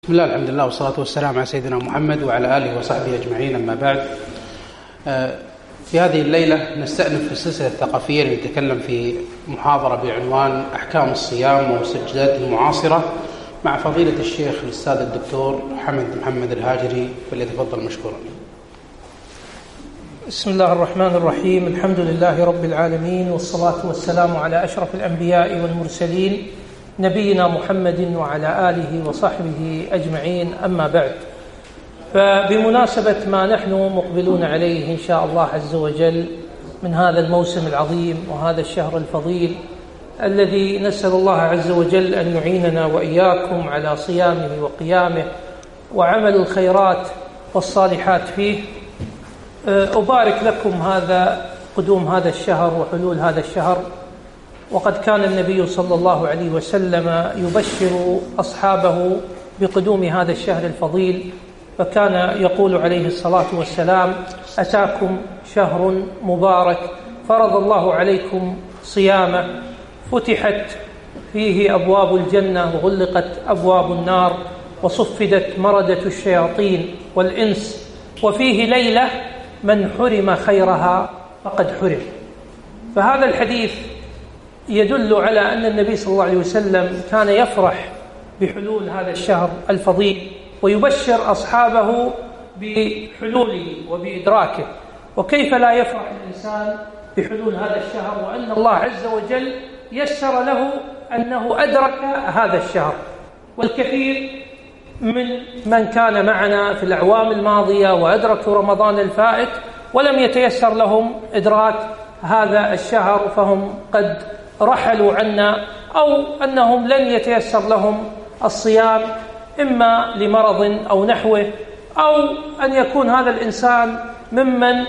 بسم الله، الحمد لله والصلاة والسلام على سيدنا محمد وعلى آله وصحبه أجمعين. أما بعد، في هذه الليلة نستأنف في السلسلة الثقافية اللي نتكلم في محاضرة بعنوان أحكام الصيام ومستجداته المعاصرة مع فضيلة الشيخ الأستاذ الدكتور حمد محمد الهاجري، فليتفضل مشكورا. بسم الله الرحمن الرحيم. الحمد لله رب العالمين، والصلاة والسلام على أشرف الأنبياء والمرسلين نبينا محمد وعلى آله وصحبه أجمعين. أما بعد، فبمناسبة ما نحن مقبلون عليه إن شاء الله عز وجل من هذا الموسم العظيم وهذا الشهر الفضيل الذي نسأل الله عز وجل أن يعيننا وإياكم على صيامه وقيامه وعمل الخيرات والصالحات فيه، أبارك لكم قدوم هذا الشهر وحلول هذا الشهر. وقد كان النبي صلى الله عليه وسلم يبشر أصحابه بقدوم هذا الشهر الفضيل، فكان يقول عليه الصلاة والسلام: أتاكم شهر مبارك فرض الله عليكم صيامه، فتحت فيه أبواب الجنة وغلقت أبواب النار وصفدت مردة الشياطين والإنس، وفيه ليلة من حرم خيرها فقد حرم. فهذا الحديث يدل على أن النبي صلى الله عليه وسلم كان يفرح بحلول هذا الشهر الفضيل ويبشر أصحابه بحلوله وبإدراكه. وكيف لا يفرح الإنسان بحلول هذا الشهر وأن الله عز وجل يسر له أنه أدرك هذا الشهر. والكثير من كان معنا في الأعوام الماضية وأدركوا رمضان الفائت ولم يتيسر لهم إدراك هذا الشهر، فهم قد رحلوا عنا، أو أنهم لن يتيسر لهم الصيام إما لمرض أو نحوه، أو أن يكون هذا الإنسان ممن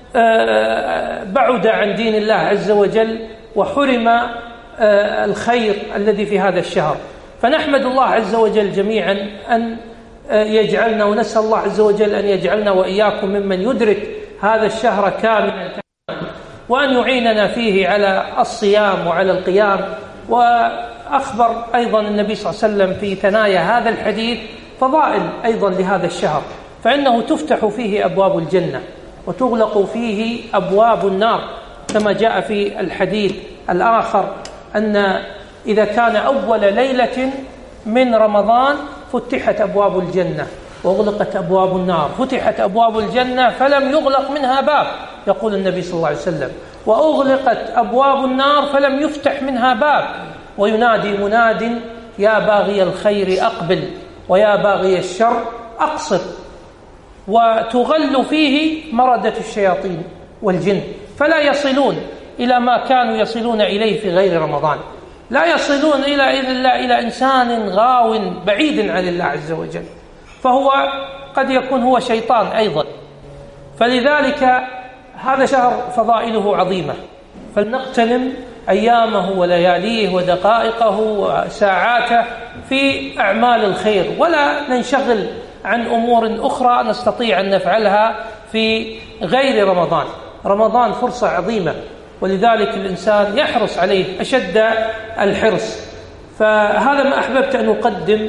بعد عن دين الله عز وجل وحرم الخير الذي في هذا الشهر. فنحمد الله عز وجل جميعا أن يجعلنا، ونسأل الله عز وجل أن يجعلنا وإياكم ممن يدرك هذا الشهر كاملا، وأن يعيننا فيه على الصيام وعلى القيام. وأخبر أيضا النبي صلى الله عليه وسلم في ثنايا هذا الحديث فضائل أيضا لهذا الشهر، فإنه تفتح فيه أبواب الجنة وتغلق فيه أبواب النار، كما جاء في الحديث الآخر أن إذا كان أول ليلة من رمضان فتحت أبواب الجنة وأغلقت أبواب النار، فتحت أبواب الجنة فلم يغلق منها باب، يقول النبي صلى الله عليه وسلم، وأغلقت أبواب النار فلم يفتح منها باب، وينادي مناد: يا باغي الخير أقبل ويا باغي الشر أقصر. وتغل فيه مردة الشياطين والجن، فلا يصلون إلى ما كانوا يصلون إليه في غير رمضان، لا يصلون إلى إنسان غاو بعيد عن الله عز وجل، فهو قد يكون هو شيطان أيضا. فلذلك هذا شهر فضائله عظيمة، فلنغتنم أيامه ولياليه ودقائقه وساعاته في أعمال الخير، ولا ننشغل عن أمور أخرى نستطيع أن نفعلها في غير رمضان. رمضان فرصة عظيمة، ولذلك الإنسان يحرص عليه أشد الحرص. فهذا ما أحببت أن أقدم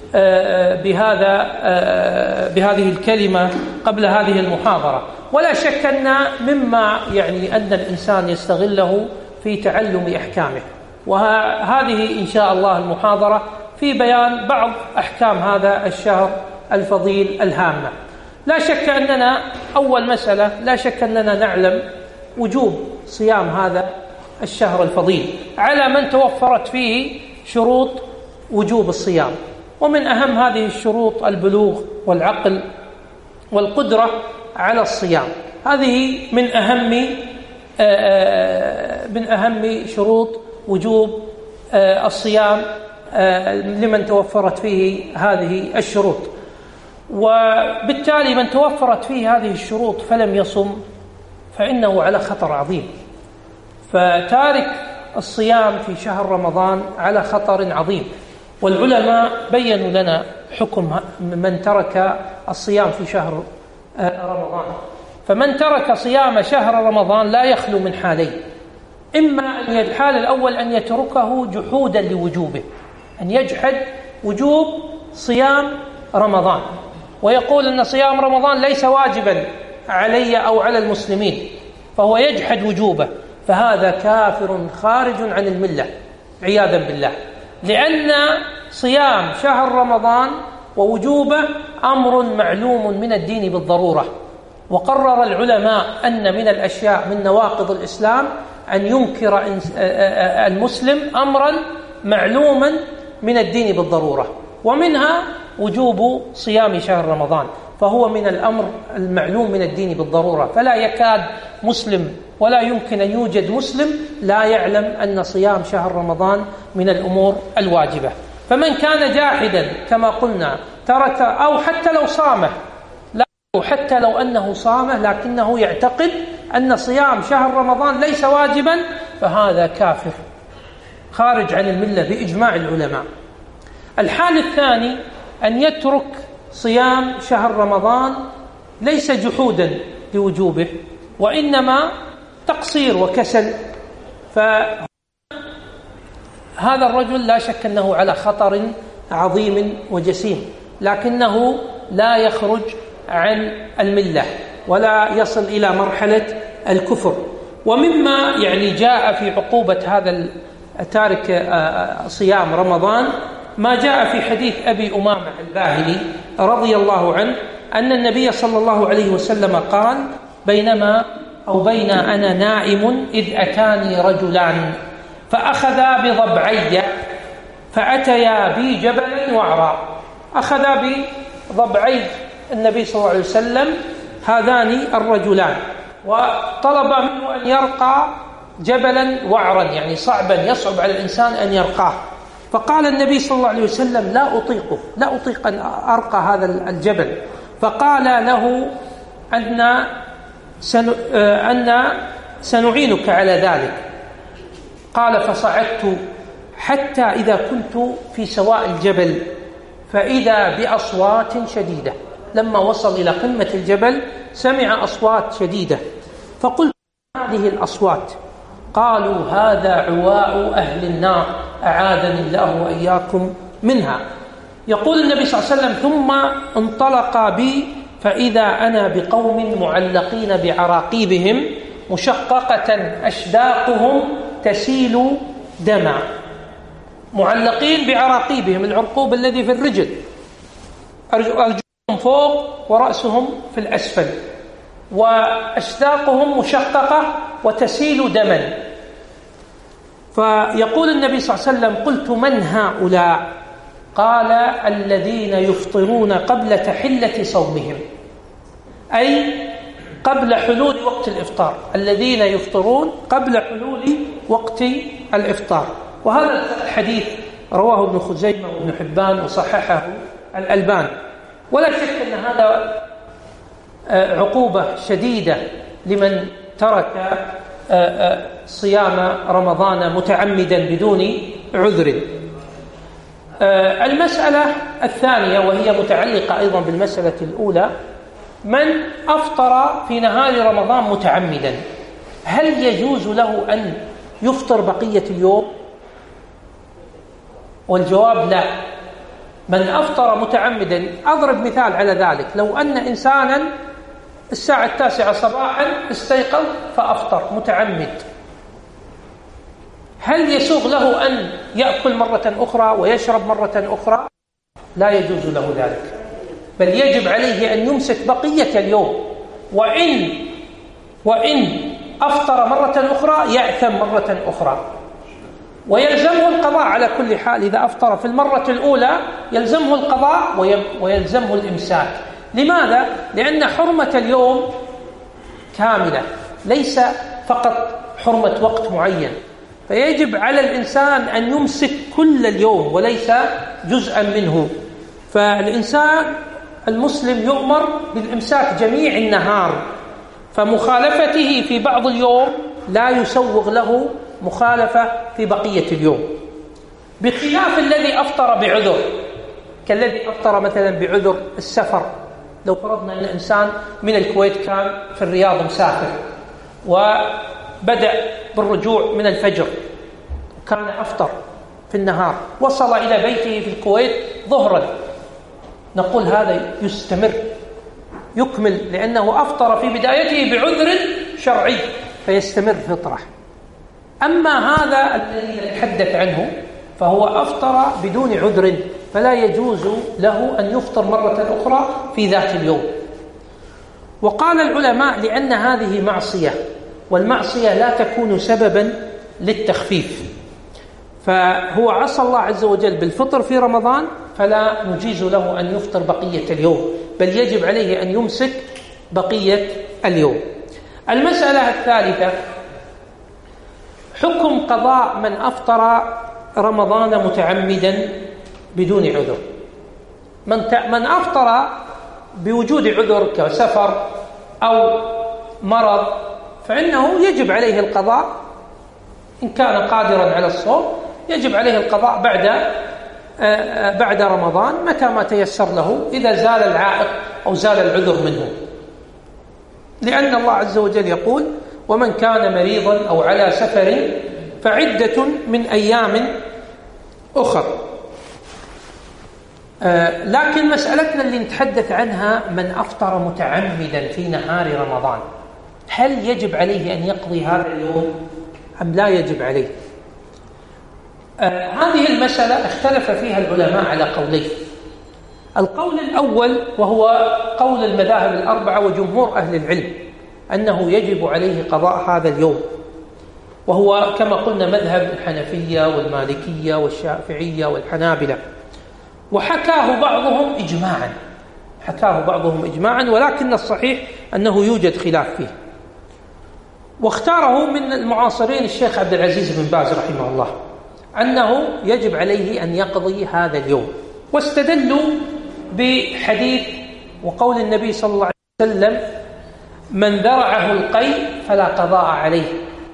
بهذه الكلمة قبل هذه المحاضرة. ولا شك أن مما يعني أن الإنسان يستغله في تعلم أحكامه، وهذه إن شاء الله المحاضرة في بيان بعض أحكام هذا الشهر الفضيل الهامة. لا شك أننا أول مسألة، لا شك أننا نعلم وجوب صيام هذا الشهر الفضيل على من توفرت فيه شروط وجوب الصيام. ومن أهم هذه الشروط البلوغ والعقل والقدرة على الصيام. هذه من أهم شروط وجوب الصيام لمن توفرت فيه هذه الشروط. وبالتالي من توفرت فيه هذه الشروط فلم يصم فإنه على خطر عظيم. فتارك الصيام في شهر رمضان على خطر عظيم. والعلماء بيّنوا لنا حكم من ترك الصيام في شهر رمضان. فمن ترك صيام شهر رمضان لا يخلو من حالين: إما أن الحال الأول أن يتركه جحودا لوجوبه، أن يجحد وجوب صيام رمضان، ويقول أن صيام رمضان ليس واجبا علي أو على المسلمين، فهو يجحد وجوبه، فهذا كافر خارج عن الملة عياذا بالله، لأن صيام شهر رمضان ووجوبه أمر معلوم من الدين بالضرورة. وقرر العلماء أن من الأشياء من نواقض الإسلام أن ينكر المسلم أمرا معلوما من الدين بالضرورة، ومنها وجوب صيام شهر رمضان، فهو من الأمر المعلوم من الدين بالضرورة، فلا يكاد مسلم ولا يمكن أن يوجد مسلم لا يعلم أن صيام شهر رمضان من الأمور الواجبة. فمن كان جاحدا كما قلنا ترك، أو حتى لو صامه، حتى لو أنه صامه لكنه يعتقد أن صيام شهر رمضان ليس واجبا، فهذا كافر خارج عن الملة بإجماع العلماء. الحال الثاني أن يترك صيام شهر رمضان ليس جحودا لوجوبه، وإنما تقصير وكسل، فهذا الرجل لا شك أنه على خطر عظيم وجسيم، لكنه لا يخرج عن الملة ولا يصل إلى مرحلة الكفر. ومما جاء في عقوبة هذا تارك صيام رمضان ما جاء في حديث أبي أمامة الباهلي رضي الله عنه أن النبي صلى الله عليه وسلم قال: بينما أو بين أنا نائم إذ أتاني رجلان فأخذا بضبعي فأتيا بي جبلا وعرا. أخذا بضبعي النبي صلى الله عليه وسلم هذان الرجلان، وطلب منه أن يرقى جبلا وعرا، يعني صعبا يصعب على الإنسان أن يرقاه. فقال النبي صلى الله عليه وسلم: لا أطيق أن أرقى هذا الجبل. فقال له أن سنعينك على ذلك. قال: فصعدت حتى إذا كنت في سواء الجبل فإذا بأصوات شديدة. لما وصل إلى قمة الجبل سمع أصوات شديدة، فقلت: هذه الأصوات؟ قالوا: هذا عواء أهل النار أعاذني الله وإياكم منها. يقول النبي صلى الله عليه وسلم: ثم انطلق بي فإذا أنا بقوم معلقين بعراقيبهم مشققة أشداقهم تسيل دما. معلقين بعراقيبهم، العرقوب الذي في الرجل، أرجلهم فوق ورأسهم في الأسفل، وأشداقهم مشققة وتسيل دما. فيقول النبي صلى الله عليه وسلم: قلت: من هؤلاء؟ قال: الذين يفطرون قبل تحلة صومهم، أي قبل حلول وقت الإفطار، الذين يفطرون قبل حلول وقت الإفطار. وهذا الحديث رواه ابن خزيمة وابن حبان وصححه الألباني. ولا شك أن هذا عقوبة شديدة لمن ترك صيام رمضان متعمدا بدون عذر. المسألة الثانية وهي متعلقة أيضا بالمسألة الأولى: من أفطر في نهار رمضان متعمدا، هل يجوز له أن يفطر بقية اليوم؟ والجواب لا. من أفطر متعمدا، أضرب مثال على ذلك: لو أن إنسانا الساعة 9 صباحا استيقظ فأفطر متعمد، هل يسوغ له أن يأكل مرة أخرى ويشرب مرة أخرى؟ لا يجوز له ذلك، بل يجب عليه أن يمسك بقية اليوم، وإن أفطر مرة أخرى يأثم مرة أخرى، ويلزمه القضاء على كل حال. إذا أفطر في المرة الأولى يلزمه القضاء ويلزمه الإمساك. لماذا؟ لأن حرمة اليوم كاملة، ليس فقط حرمة وقت معين، فيجب على الإنسان أن يمسك كل اليوم وليس جزءا منه. فالإنسان المسلم يؤمر بالإمساك جميع النهار، فمخالفته في بعض اليوم لا يسوغ له مخالفة في بقية اليوم، بخلاف الذي أفطر بعذر، كالذي أفطر مثلا بعذر السفر. لو فرضنا أن إنسان من الكويت كان في الرياض مسافر وبدأ بالرجوع من الفجر وكان أفطر في النهار، وصل إلى بيته في الكويت ظهرا، نقول هذا يستمر يكمل، لأنه أفطر في بدايته بعذر شرعي فيستمر فطره. أما هذا الذي نتحدث عنه فهو أفطر بدون عذر، فلا يجوز له أن يفطر مرة أخرى في ذات اليوم. وقال العلماء لأن هذه معصية، والمعصية لا تكون سببا للتخفيف، فهو عصى الله عز وجل بالفطر في رمضان، فلا نجيز له أن يفطر بقية اليوم، بل يجب عليه أن يمسك بقية اليوم. المسألة الثالثة حكم قضاء من أفطر رمضان متعمدا بدون عذر. من أفطر بوجود عذر كسفر أو مرض فإنه يجب عليه القضاء، إن كان قادرا على الصوم يجب عليه القضاء بعد رمضان متى ما تيسر له، إذا زال العائق أو زال العذر منه، لأن الله عز وجل يقول: ومن كان مريضا أو على سفر فعدة من أيام أخر. لكن مسألتنا اللي نتحدث عنها من أفطر متعمدا في نهار رمضان، هل يجب عليه أن يقضي هذا اليوم أم لا يجب عليه؟ هذه المسألة اختلف فيها العلماء على قولين. القول الأول وهو قول المذاهب الأربعة وجمهور أهل العلم أنه يجب عليه قضاء هذا اليوم، وهو كما قلنا مذهب الحنفية والمالكية والشافعية والحنابلة، وحكاه بعضهم إجماعا، ولكن الصحيح أنه يوجد خلاف فيه، واختاره من المعاصرين الشيخ عبد العزيز بن باز رحمه الله أنه يجب عليه أن يقضي هذا اليوم، واستدلوا بحديث وقول النبي صلى الله عليه وسلم: من ذرعه القيء فلا قضاء عليه،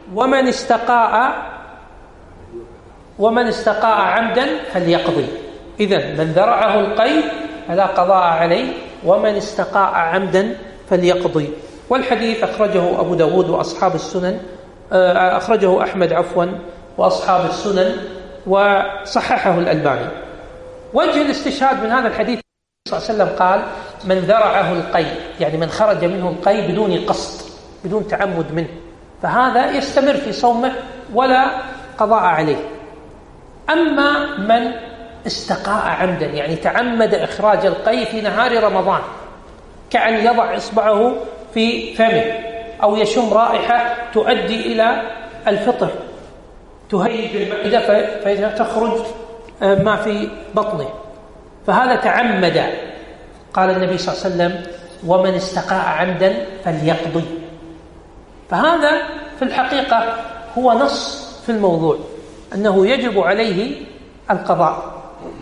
ومن استقاء عمدا فليقضي. إذن من ذرعه القيء فلا قضاء عليه، ومن استقاء عمدا فليقضي. والحديث أخرجه أبو داود وأصحاب السنن، أخرجه أحمد وأصحاب السنن، وصححه الألباني. وجه الاستشهاد من هذا الحديث صلى الله عليه وسلم قال: من ذرعه القيء، يعني من خرج منه القيء بدون قصد، بدون تعمد منه، فهذا يستمر في صومه ولا قضاء عليه. أما من استقاء عمدا، يعني تعمد إخراج القيء في نهار رمضان، كأن يضع إصبعه في فمه أو يشم رائحة تؤدي إلى الفطر، تهيج المعدة فتخرج ما في بطنه، فهذا تعمد. قال النبي صلى الله عليه وسلم: ومن استقاء عمدا فليقضي. فهذا في الحقيقة هو نص في الموضوع أنه يجب عليه القضاء.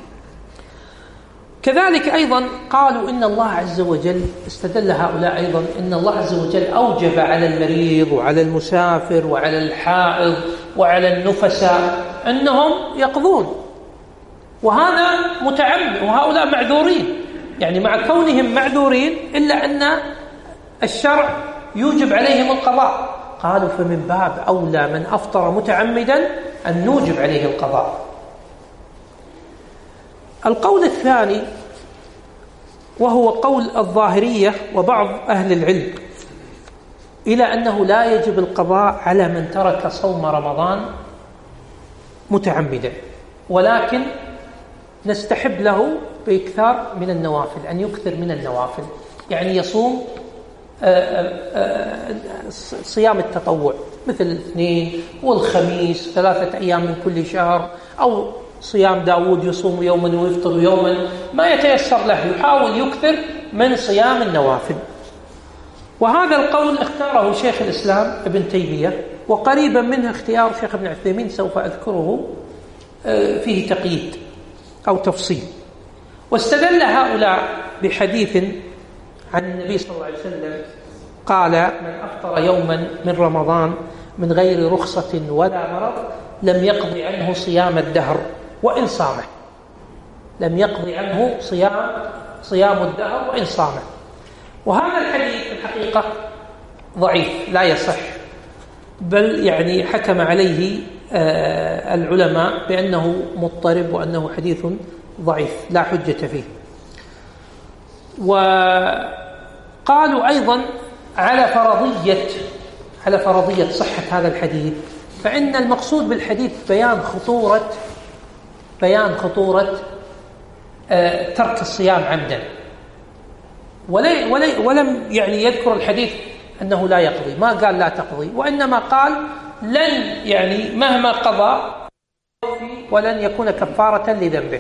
كذلك أيضا قالوا إن الله عز وجل، استدل هؤلاء أيضا إن الله عز وجل أوجب على المريض وعلى المسافر وعلى الحائض وعلى النفساء أنهم يقضون، وهذا متعمد، وهؤلاء معذورين، يعني مع كونهم معذورين إلا أن الشرع يوجب عليهم القضاء. قالوا فمن باب أولى من أفطر متعمدا أن نوجب عليه القضاء. القول الثاني وهو قول الظاهرية وبعض أهل العلم إلى أنه لا يجب القضاء على من ترك صوم رمضان متعمدا، ولكن نستحب له بإكثار من النوافل، أن يكثر من النوافل، يعني يصوم صيام التطوع مثل الاثنين والخميس 3 أيام من كل شهر، أو صيام داود يصوم يوما ويفطر يوما، ما يتيسر له يحاول يكثر من صيام النوافل. وهذا القول اختاره شيخ الإسلام ابن تيمية، وقريبا منه اختيار شيخ ابن عثيمين سوف أذكره فيه تقييد أو تفصيل. واستدل هؤلاء بحديث عن النبي صلى الله عليه وسلم قال: من أفطر يوما من رمضان من غير رخصة ولا مرض لم يقضي عنه صيام الدهر وإن صامه. لم يقضي عنه صيام الدهر وإن صامه. وهذا الحديث في الحقيقة ضعيف لا يصح، بل يعني حكم عليه العلماء بأنه مضطرب وأنه حديث ضعيف لا حجة فيه. وقالوا أيضا على فرضية صحة هذا الحديث، فإن المقصود بالحديث بيان خطورة ترك الصيام عمدا، ولم يعني يذكر الحديث أنه لا يقضي، ما قال لا تقضي، وإنما قال لن يعني مهما قضى ولن يكون كفارة لذنبه.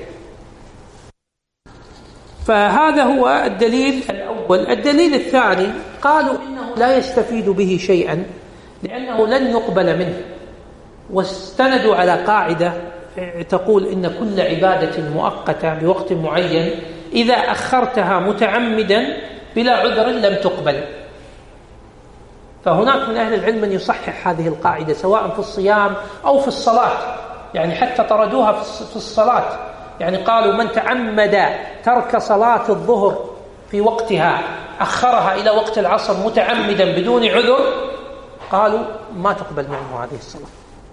فهذا هو الدليل الأول. الدليل الثاني قالوا إنه لا يستفيد به شيئا لأنه لن يقبل منه، واستندوا على قاعدة تقول إن كل عبادة مؤقتة بوقت معين إذا أخرتها متعمدا بلا عذر لم تقبل. فهناك من أهل العلم من يصحح هذه القاعدة سواء في الصيام أو في الصلاة، يعني حتى طردوها في الصلاة، يعني قالوا من تعمد ترك صلاة الظهر في وقتها أخرها إلى وقت العصر متعمدا بدون عذر، قالوا ما تقبل منه هذه الصلاة.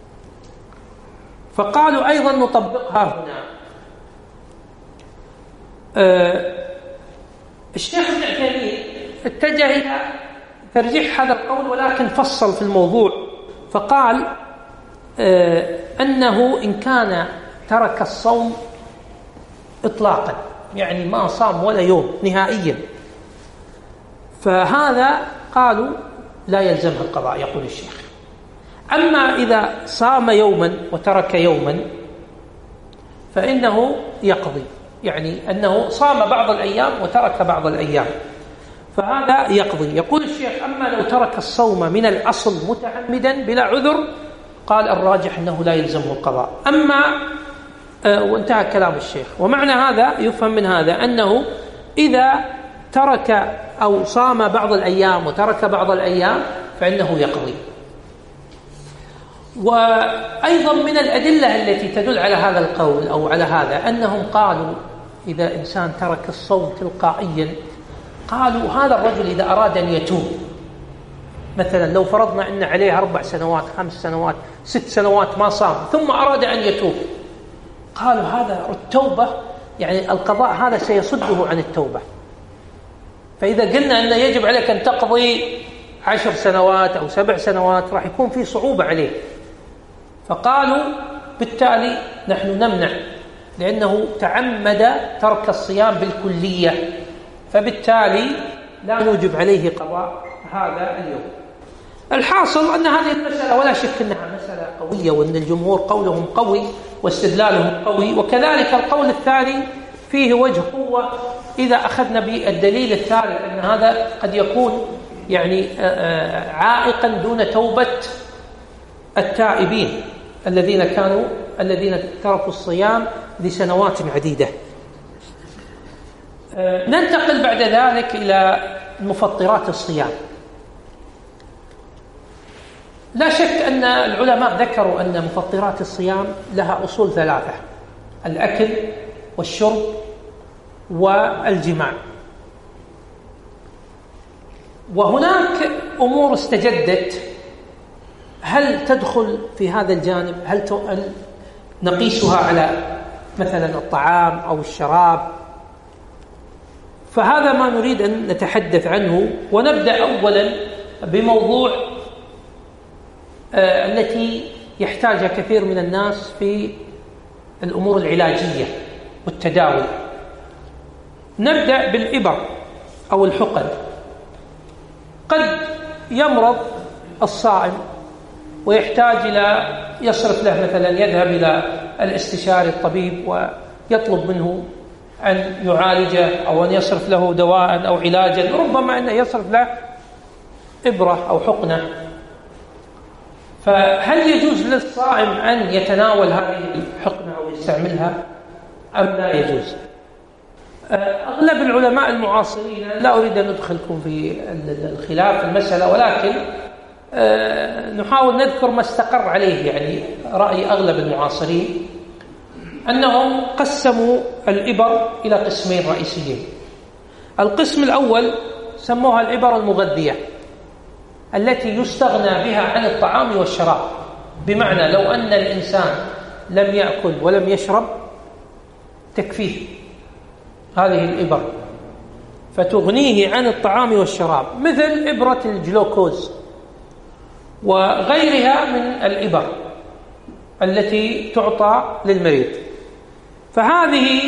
فقالوا أيضا نطبقها هنا. الشيخ ابن عثيمين اتجه إلى ترجيح هذا القول، ولكن فصل في الموضوع فقال أنه إن كان ترك الصوم إطلاقا، يعني ما صام ولا يوم نهائيا، فهذا قالوا لا يلزمه القضاء، يقول الشيخ. أما إذا صام يوما وترك يوما فإنه يقضي، يعني أنه صام بعض الأيام وترك بعض الأيام، فهذا يقضي. يقول الشيخ أما لو ترك الصوم من الأصل متعمدا بلا عذر، قال الراجح أنه لا يلزمه القضاء. أما وانتهى كلام الشيخ. ومعنى هذا يفهم من هذا أنه إذا ترك أو صام بعض الأيام وترك بعض الأيام فإنه يقضي. وأيضا من الأدلة التي تدل على هذا القول أو على هذا أنهم قالوا إذا إنسان ترك الصوم تلقائيا، قالوا هذا الرجل إذا أراد أن يتوب، مثلا لو فرضنا أن عليه 4 سنوات 5 سنوات 6 سنوات ما صام ثم أراد أن يتوب، قالوا هذا التوبة يعني القضاء هذا سيصده عن التوبة. فإذا قلنا أن يجب عليك أن تقضي 10 سنوات أو 7 سنوات راح يكون في صعوبة عليه. فقالوا بالتالي نحن نمنع، لأنه تعمد ترك الصيام بالكلية، فبالتالي لا نوجب عليه قضاء هذا اليوم. الحاصل أن هذه المسألة ولا شك أنها مسألة قوية، وأن الجمهور قولهم قوي واستدلالهم قوي، وكذلك القول الثاني فيه وجه قوة إذا أخذنا بالدليل الثالث أن هذا قد يكون يعني عائقا دون توبة التائبين الذين تركوا الصيام لسنوات عديدة. ننتقل بعد ذلك إلى مفطرات الصيام. لا شك أن العلماء ذكروا أن مفطرات الصيام لها أصول 3: الأكل والشرب والجماع. وهناك أمور استجدت، هل تدخل في هذا الجانب؟ هل نقيسها على مثلا الطعام أو الشراب؟ فهذا ما نريد أن نتحدث عنه. ونبدأ أولا بموضوع التي يحتاجها كثير من الناس في الأمور العلاجية والتداوي. نبدأ بالإبر أو الحقن. قد يمرض الصائم ويحتاج إلى يصرف له، مثلا يذهب إلى الاستشاري الطبيب ويطلب منه أن يعالجه أو أن يصرف له دواء أو علاجا، ربما أنه يصرف له إبرة أو حقنة. فهل يجوز للصائم أن يتناول هذه الحقنة أو يستعملها أم لا يجوز؟ أغلب العلماء المعاصرين، لا أريد أن ندخلكم في الخلاف في المسألة، ولكن نحاول نذكر ما استقر عليه يعني رأي أغلب المعاصرين، أنهم قسموا الإبر إلى قسمين رئيسيين. القسم الأول سموها الإبر المغذية، التي يستغنى بها عن الطعام والشراب، بمعنى لو أن الإنسان لم يأكل ولم يشرب تكفيه هذه الإبر، فتغنيه عن الطعام والشراب، مثل إبرة الجلوكوز وغيرها من الإبر التي تعطى للمريض. فهذه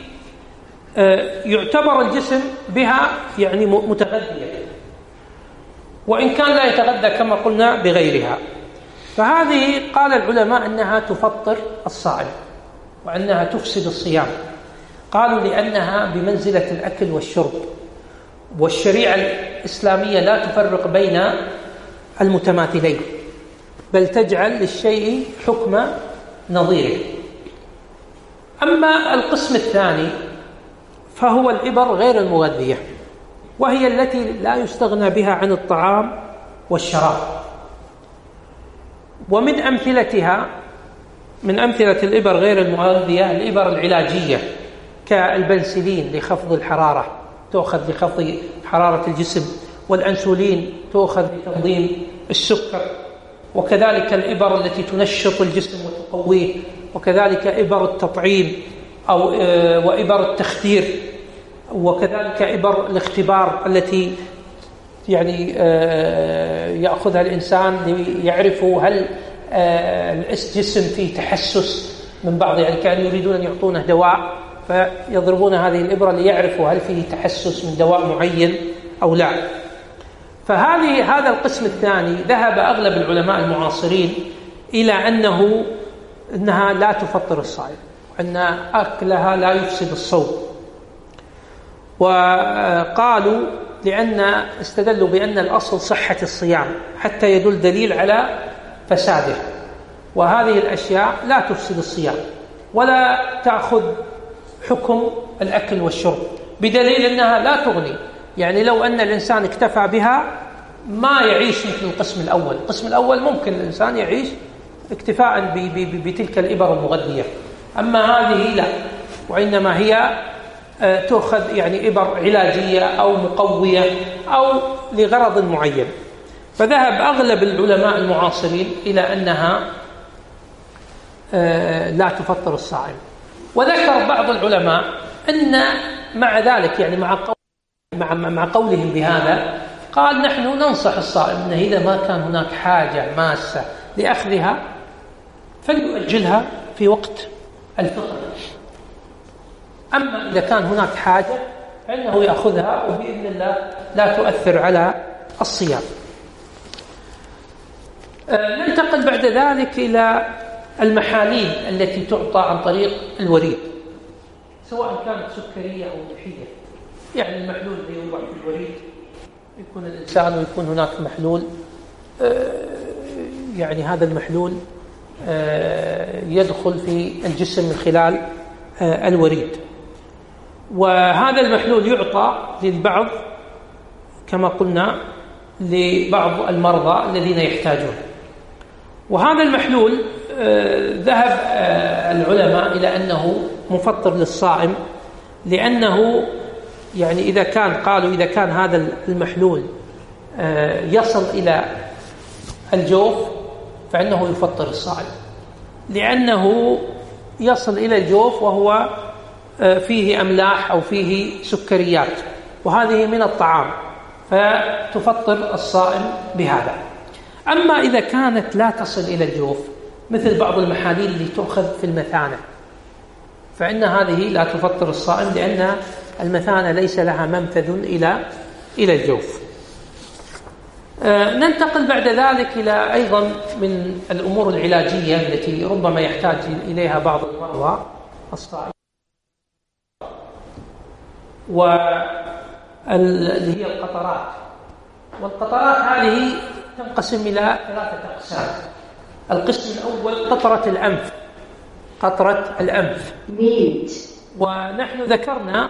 يعتبر الجسم بها يعني متغذية، وإن كان لا يتغذى كما قلنا بغيرها. فهذه قال العلماء أنها تفطر الصائم وأنها تفسد الصيام. قالوا لأنها بمنزلة الأكل والشرب، والشريعة الإسلامية لا تفرق بين المتماثلين، بل تجعل للشيء حكم نظيره. أما القسم الثاني فهو الإبر غير المغذية، وهي التي لا يستغنى بها عن الطعام والشراب. ومن أمثلتها، من أمثلة الإبر غير المغذية، الإبر العلاجية كالبنسلين لخفض الحرارة، تؤخذ لخفض حرارة الجسم، والأنسولين تؤخذ لتنظيم السكر، وكذلك الإبر التي تنشط الجسم وتقويه، وكذلك إبر التطعيم وإبر التخدير، وكذلك إبر الاختبار التي يعني يأخذها الإنسان ليعرف هل الجسم فيه تحسس من بعض، يعني كانوا يريدون أن يعطونه دواء فيضربون هذه الإبرة ليعرفوا هل فيه تحسس من دواء معين أو لا. هذا القسم الثاني ذهب أغلب العلماء المعاصرين إلى أنها لا تفطر الصائم، وأن أكلها لا يفسد الصوم. وقالوا لأن استدلوا بأن الأصل صحة الصيام حتى يدل دليل على فساده، وهذه الأشياء لا تفسد الصيام ولا تأخذ حكم الأكل والشرب، بدليل أنها لا تغني. يعني لو أن الإنسان اكتفى بها ما يعيش مثل القسم الأول. القسم الأول ممكن الإنسان يعيش اكتفاء بتلك الإبر المغذية، أما هذه لا، وإنما هي تأخذ يعني إبر علاجية أو مقوية أو لغرض معين. فذهب أغلب العلماء المعاصرين إلى أنها لا تفطر الصائم. وذكر بعض العلماء أن مع ذلك يعني مع قولهم بهذا، قال نحن ننصح الصائم أنه إذا ما كان هناك حاجة ماسة لأخذها فليؤجلها في وقت الفطر، أما إذا كان هناك حاجة فإنه يأخذها وبإذن الله لا تؤثر على الصيام. ننتقل بعد ذلك إلى المحاليل التي تعطى عن طريق الوريد، سواء كانت سكرية أو ملحية. يعني المحلول اللي يوضع في الوريد يكون الإنسان ويكون هناك محلول، يعني هذا المحلول يدخل في الجسم من خلال الوريد، وهذا المحلول يعطى للبعض كما قلنا لبعض المرضى الذين يحتاجون. وهذا المحلول ذهب العلماء إلى أنه مفطر للصائم، لأنه يعني إذا كان هذا المحلول يصل إلى الجوف فإنه يفطر الصائم، لأنه يصل إلى الجوف وهو فيه أملاح أو فيه سكريات، وهذه من الطعام، فتفطر الصائم بهذا. أما إذا كانت لا تصل إلى الجوف مثل بعض المحاليل اللي تؤخذ في المثانة، فإن هذه لا تفطر الصائم، لأن المثانة ليس لها منفذ إلى الجوف. ننتقل بعد ذلك إلى أيضا من الأمور العلاجية التي ربما يحتاج إليها بعض المرضى الصائم، واللي هي القطرات. والقطرات هذه تنقسم إلى 3 أقسام. القسم الأول قطرة الأنف. ونحن ذكرنا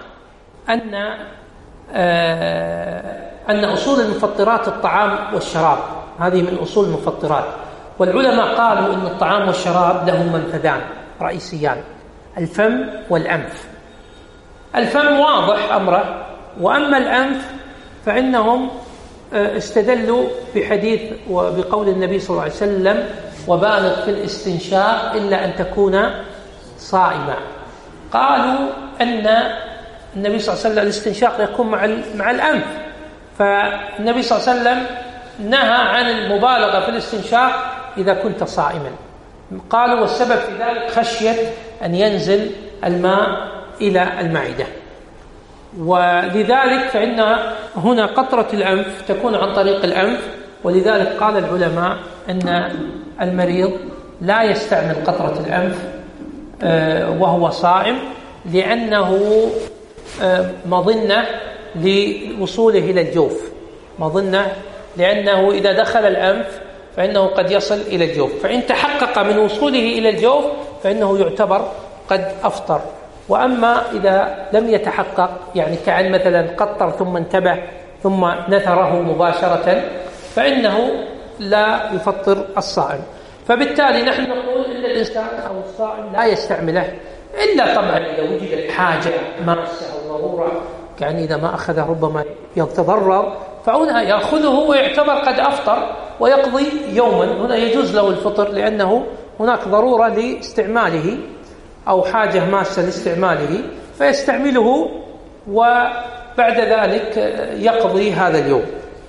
أن أصول المفطرات الطعام والشراب، هذه من أصول المفطرات. والعلماء قالوا أن الطعام والشراب لهم منفذان رئيسيان، الفم والأنف. الفم واضح أمره، وأما الأنف فإنهم استدلوا بحديث وبقول النبي صلى الله عليه وسلم: وبالغ في الاستنشاق إلا أن تكون صائما. قالوا أن النبي صلى الله عليه وسلم الاستنشاق يكون مع الأنف، فالنبي صلى الله عليه وسلم نهى عن المبالغة في الاستنشاق إذا كنت صائما. قالوا والسبب في ذلك خشية أن ينزل الماء إلى المعدة، ولذلك فإن هنا قطرة الأنف تكون عن طريق الأنف، ولذلك قال العلماء أن المريض لا يستعمل قطرة الأنف وهو صائم، لأنه مظنة لوصوله إلى الجوف، مظنة لأنه إذا دخل الأنف فإنه قد يصل إلى الجوف، فإن تحقق من وصوله إلى الجوف فإنه يعتبر قد أفطر. وأما إذا لم يتحقق، يعني كأن مثلا قطر ثم انتبه ثم نثره مباشرة، فإنه لا يفطر الصائم. فبالتالي نحن نقول إن الإنسان أو الصائم لا يستعمله إلا طبعا إذا وجدت حاجة ماسة أو ضرورة، يعني إذا ما أخذه ربما يتضرر، فهنا يأخذه ويعتبر قد أفطر ويقضي يوما. هنا يجوز له الفطر لأنه هناك ضرورة لاستعماله أو حاجة ماسة لاستعماله فيستعمله، وبعد ذلك يقضي هذا اليوم.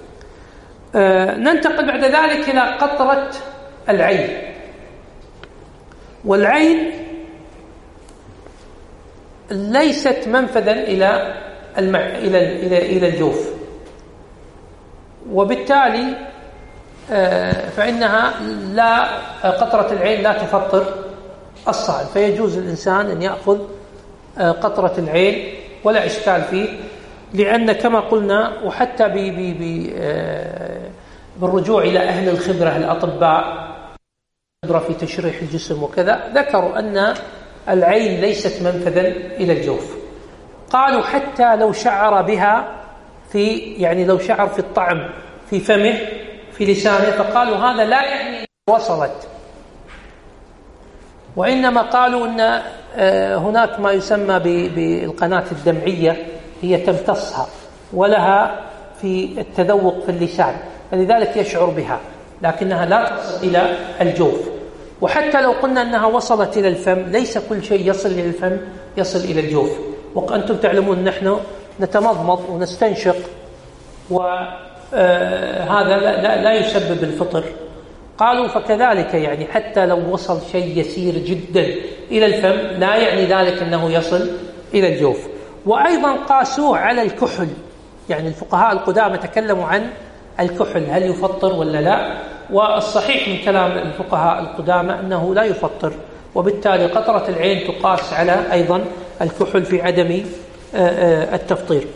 ننتقل بعد ذلك إلى قطرة العين. والعين ليست منفذا إلى الجوف، وبالتالي فإنها قطرة العين لا تفطر الصائم، فيجوز الإنسان أن يأخذ قطرة العين ولا إشكال فيه، لأن كما قلنا وحتى بالرجوع إلى أهل الخبرة الأطباء في تشريح الجسم وكذا، ذكروا أن العين ليست منفذا إلى الجوف. قالوا حتى لو شعر بها يعني لو شعر في الطعم في فمه في لسانه، فقالوا هذا لا يعني وصلت، وإنما قالوا أن هناك ما يسمى بالقناة الدمعية هي تمتصها ولها في التذوق في اللسان، فلذلك يشعر بها، لكنها لا تصل إلى الجوف. وحتى لو قلنا أنها وصلت إلى الفم، ليس كل شيء يصل إلى الفم يصل إلى الجوف، وأنتم تعلمون نحن نتمضمض ونستنشق، وهذا لا يسبب الفطر. قالوا فكذلك يعني حتى لو وصل شيء يسير جدا إلى الفم لا يعني ذلك أنه يصل إلى الجوف. وأيضا قاسوه على الكحل، يعني الفقهاء القدامى تكلموا عن الكحل هل يفطر ولا لا، والصحيح من كلام الفقهاء القدامى أنه لا يفطر، وبالتالي قطرة العين تقاس على أيضا الكحل في عدم التفطير.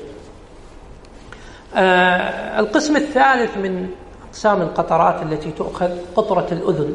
القسم الثالث من أقسام القطرات التي تؤخذ قطرة الأذن.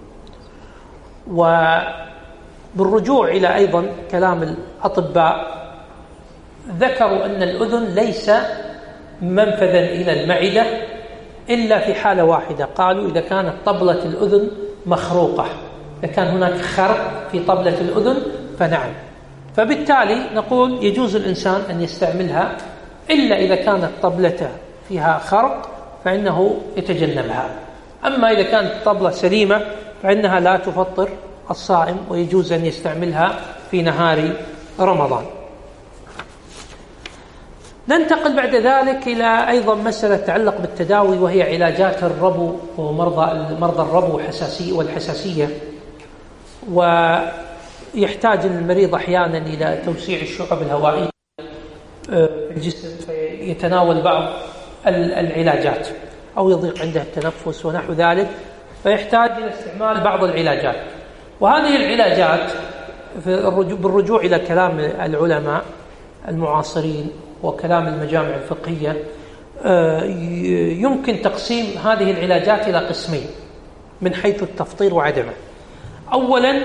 وبالرجوع إلى أيضا كلام الأطباء ذكروا أن الأذن ليس منفذا إلى المعدة إلا في حالة واحدة، قالوا إذا كانت طبلة الأذن مخروقة، إذا كان هناك خرق في طبلة الأذن فنعم، فبالتالي نقول يجوز الإنسان أن يستعملها، إلا إذا كانت طبلته فيها خرق فإنه يتجنبها. أما إذا كانت طبلة سليمة فإنها لا تفطر الصائم، ويجوز أن يستعملها في نهار رمضان. ننتقل بعد ذلك إلى أيضا مسألة تتعلق بالتداوي، وهي علاجات الربو ومرضى الربو والحساسية. ويحتاج المريض أحيانا إلى توسيع الشعب الهوائية في الجسم فيتناول بعض العلاجات، أو يضيق عنده التنفس ونحو ذلك، فيحتاج إلى استعمال بعض العلاجات. وهذه العلاجات بالرجوع إلى كلام العلماء المعاصرين وكلام المجامع الفقهية يمكن تقسيم هذه العلاجات إلى قسمين من حيث التفطير وعدمه. أولا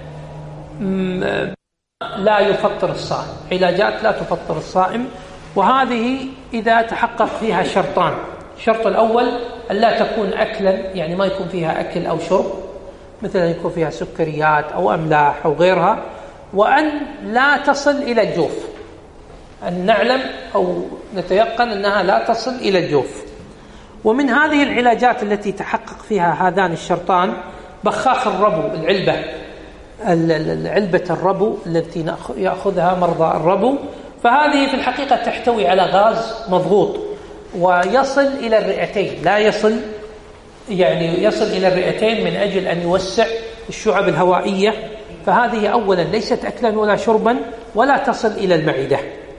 لا يفطر الصائم، علاجات لا تفطر الصائم، وهذه إذا تحقق فيها شرطان. الشرط الأول أن لا تكون أكلا، يعني ما يكون فيها أكل أو شرب، مثلا يكون فيها سكريات أو أملاح أو غيرها، وأن لا تصل إلى الجوف، أن نعلم أو نتيقن أنها لا تصل إلى الجوف. ومن هذه العلاجات التي تحقق فيها هذان الشرطان بخاخ الربو، علبة الربو التي يأخذها مرضى الربو، فهذه في الحقيقة تحتوي على غاز مضغوط ويصل إلى الرئتين، لا يصل إلى الرئتين من أجل أن يوسع الشعب الهوائية. فهذه أولا ليست أكلا ولا شربا ولا تصل إلى المعدة.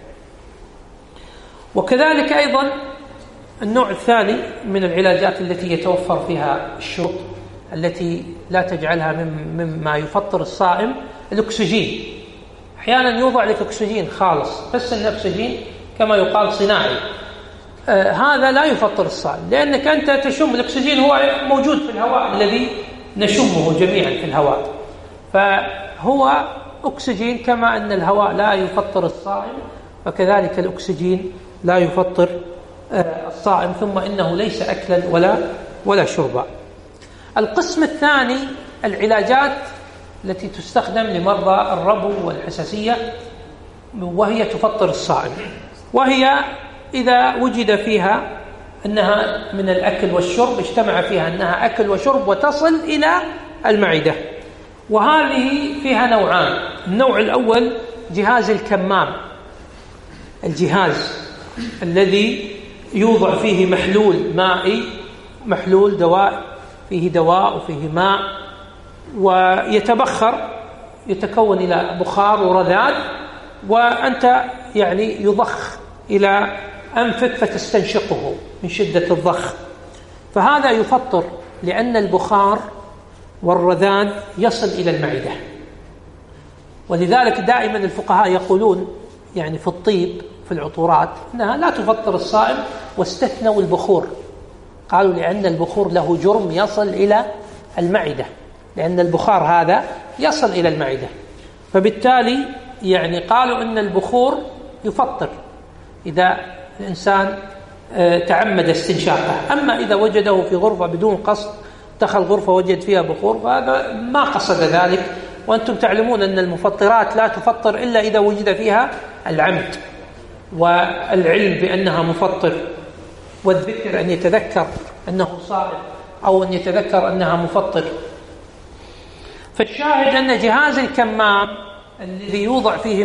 وكذلك أيضا النوع الثاني من العلاجات التي يتوفر فيها الشروط التي لا تجعلها مما يفطر الصائم الأكسجين. أحيانا يوضع لك أكسجين خالص، بس الأكسجين كما يقال صناعي، هذا لا يفطر الصائم، لأنك أنت تشم الأكسجين، هو موجود في الهواء الذي نشمه جميعا في الهواء، فهو أكسجين. كما أن الهواء لا يفطر الصائم فكذلك الأكسجين لا يفطر الصائم، ثم إنه ليس أكلا ولا شربا. القسم الثاني العلاجات التي تستخدم لمرضى الربو والحساسية، وهي تفطر الصائم، وهي إذا وجد فيها أنها من الأكل والشرب، اجتمع فيها أنها أكل وشرب وتصل إلى المعدة. وهذه فيها نوعان. النوع الأول جهاز الكمام، الجهاز الذي يوضع فيه محلول مائي، محلول دواء، فيه دواء وفيه ماء، ويتبخر، يتكون إلى بخار ورذاذ، وأنت يضخ إلى أنفك فتستنشقه من شدة الضخ. فهذا يفطر، لأن البخار والرذاذ يصل إلى المعدة. ولذلك دائما الفقهاء يقولون في الطيب في العطورات أنها لا تفطر الصائم، واستثنوا البخور، قالوا لأن البخور له جرم يصل إلى المعدة، لأن البخار هذا يصل إلى المعدة، فبالتالي قالوا أن البخور يفطر إذا الإنسان تعمد استنشاقه. أما إذا وجده في غرفة بدون قصد، دخل غرفة وجد فيها بخور، فهذا ما قصد ذلك. وأنتم تعلمون أن المفطرات لا تفطر إلا إذا وجد فيها العمد والعلم بأنها مفطر، والذكر أن يتذكر أنه صائم أو أن يتذكر أنها مفطر. فالشاهد أن جهاز الكمام الذي يوضع فيه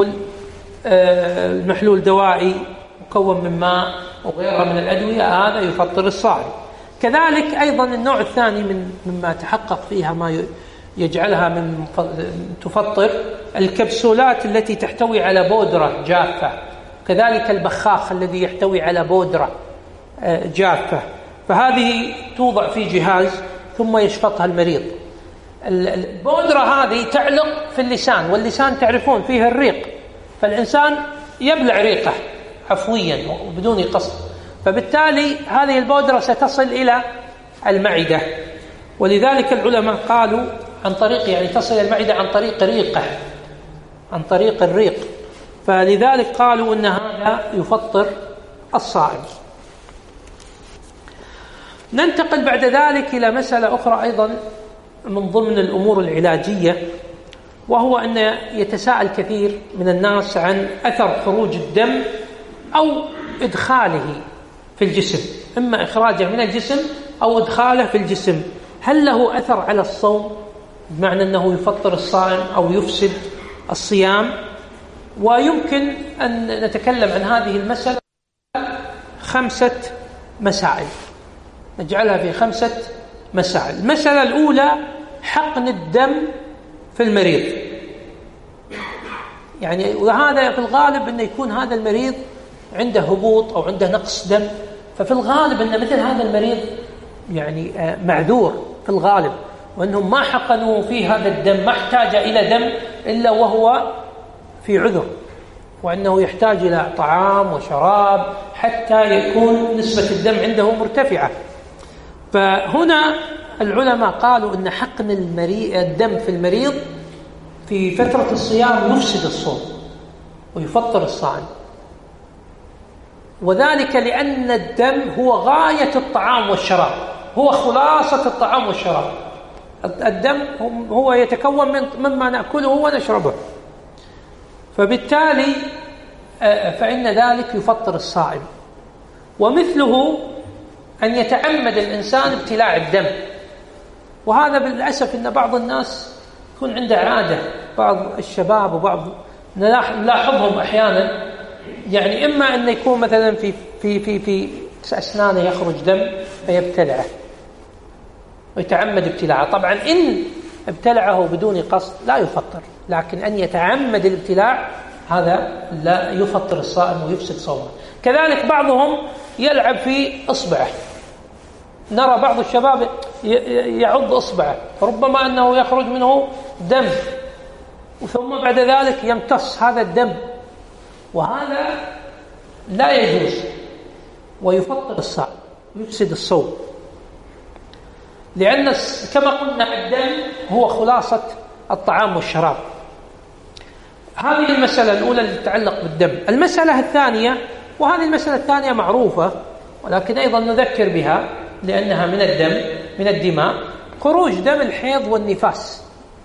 محلول دوائي مكون من ماء وغيرها من الأدوية، هذا يفطر الصائم. كذلك أيضا النوع الثاني مما تحقق فيها ما يجعلها من تفطر، الكبسولات التي تحتوي على بودرة جافة، كذلك البخاخ الذي يحتوي على بودرة جافة. فهذه توضع في جهاز ثم يشفطها المريض. البودرة هذه تعلق في اللسان، واللسان تعرفون فيه الريق، فالإنسان يبلع ريقه عفويا وبدون قصد، فبالتالي هذه البودرة ستصل إلى المعدة. ولذلك العلماء قالوا عن طريق تصل إلى المعدة عن طريق ريقه، عن طريق الريق، فلذلك قالوا أن هذا يفطر الصائم. ننتقل بعد ذلك إلى مسألة أخرى أيضا من ضمن الأمور العلاجية، وهو أن يتساءل كثير من الناس عن أثر خروج الدم أو إدخاله في الجسم، إما إخراجه من الجسم أو إدخاله في الجسم، هل له أثر على الصوم، بمعنى أنه يفطر الصائم أو يفسد الصيام؟ ويمكن أن نتكلم عن هذه المسألة 5 مسائل، نجعلها في 5 مسائل. المسألة الأولى حقن الدم في المريض، وهذا في الغالب أن يكون هذا المريض عنده هبوط أو عنده نقص دم، ففي الغالب أن مثل هذا المريض معذور في الغالب، وأنهم ما حقنوا فيه هذا الدم، ما احتاج إلى دم إلا وهو في عذر، وأنه يحتاج إلى طعام وشراب حتى يكون نسبة الدم عنده مرتفعة. فهنا العلماء قالوا أن حقن الدم في المريض في فترة الصيام يفسد الصوم ويفطر الصائم، وذلك لأن الدم هو غاية الطعام والشراب، هو خلاصة الطعام والشراب. الدم هو يتكون مما نأكله ونشربه، فبالتالي فإن ذلك يفطر الصائم. ومثله أن يتعمد الإنسان ابتلاع الدم، وهذا بالأسف أن بعض الناس يكون عنده عادة، بعض الشباب وبعض نلاحظهم أحيانا يعني إما أن يكون مثلا في أسنانه يخرج دم فيبتلعه ويتعمد ابتلاعه. طبعا إن ابتلعه بدون قصد لا يفطر، لكن أن يتعمد الابتلاع هذا لا يفطر الصائم ويفسد صومه. كذلك بعضهم يلعب في إصبعه، نرى بعض الشباب يعض إصبعه، ربما أنه يخرج منه دم ثم بعد ذلك يمتص هذا الدم، وهذا لا يجوز ويفطر الصائم ويفسد الصوم، لأن كما قلنا الدم هو خلاصة الطعام والشراب. هذه المسألة الأولى اللي تتعلق بالدم. المسألة الثانية، وهذه المسألة الثانية معروفة ولكن أيضا نذكر بها لأنها من الدماء، خروج دم الحيض والنفاس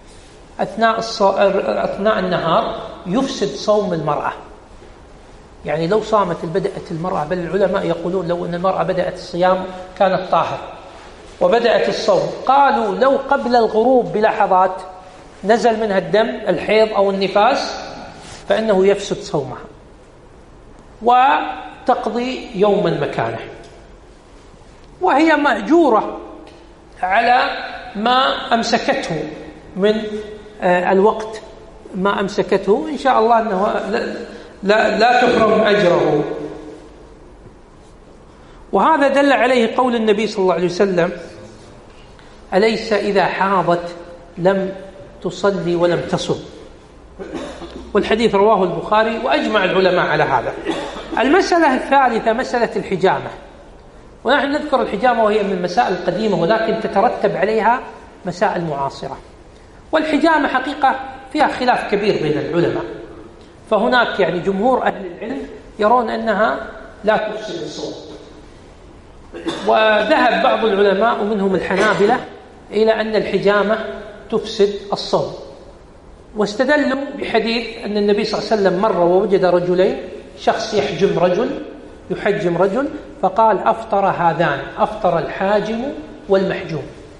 أثناء النهار يفسد صوم المرأة. يعني لو صامت بدأت المرأة، بل العلماء يقولون لو أن المرأة بدأت الصيام كانت طاهر وبدأت الصوم، قالوا لو قبل الغروب بلحظات نزل منها الدم الحيض أو النفاس فإنه يفسد صومها وتقضي يوما مكانه، وهي مأجورة على ما أمسكته من الوقت، ما أمسكته إن شاء الله أنه لا تحرم أجره. وهذا دل عليه قول النبي صلى الله عليه وسلم: أليس إذا حاضت لم تصلي ولم تصم؟ والحديث رواه البخاري وأجمع العلماء على هذا. المسألة الثالثة مسألة الحجامة، ونحن نذكر الحجامة وهي من المسائل القديمة ولكن تترتب عليها مسائل معاصرة. والحجامة حقيقة فيها خلاف كبير بين العلماء، فهناك يعني جمهور أهل العلم يرون أنها لا تفسد الصوم، وذهب بعض العلماء ومنهم الحنابلة إلى أن الحجامة تفسد الصوم، واستدلوا بحديث أن النبي صلى الله عليه وسلم مر ووجد رجلين، شخص يحجم رجل فقال: أفطر هذان، أفطر الحاجم والمحجوم.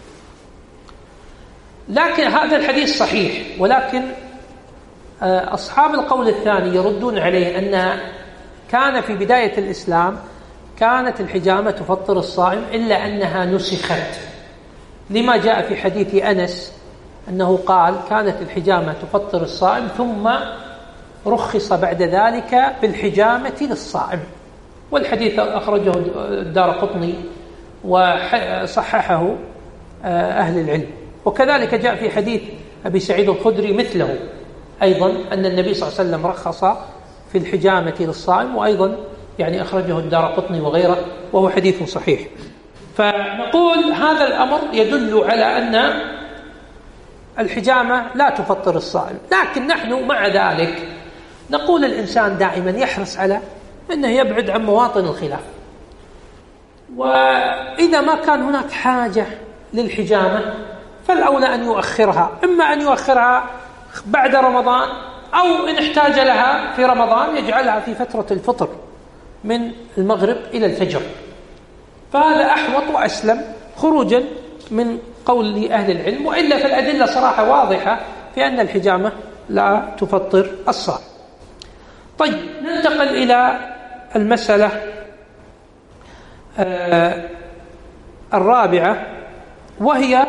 لكن هذا الحديث صحيح، ولكن أصحاب القول الثاني يردون عليه أن كان في بداية الإسلام كانت الحجامة تفطر الصائم إلا أنها نسخت، لما جاء في حديث أنس أنه قال كانت الحجامة تفطر الصائم ثم رخص بعد ذلك بالحجامة للصائم. والحديث أخرجه الدارقطني وصححه أهل العلم. وكذلك جاء في حديث أبي سعيد الخدري مثله أيضا أن النبي صلى الله عليه وسلم رخص في الحجامة للصائم، وأيضا يعني أخرجه الدارقطني وغيره وهو حديث صحيح. فنقول هذا الأمر يدل على أن الحجامة لا تفطر الصائم، لكن نحن مع ذلك نقول الإنسان دائما يحرص على أنه يبعد عن مواطن الخلاف، وإذا ما كان هناك حاجة للحجامة فالأولى أن يؤخرها، إما أن يؤخرها بعد رمضان أو إن احتاج لها في رمضان يجعلها في فترة الفطر من المغرب إلى الفجر، فهذا أحوط وأسلم خروجا من قول أهل العلم. وإلا فالأدلة صراحة واضحة في أن الحجامة لا تفطر الصائم. طيب، ننتقل إلى المسألة الرابعة، وهي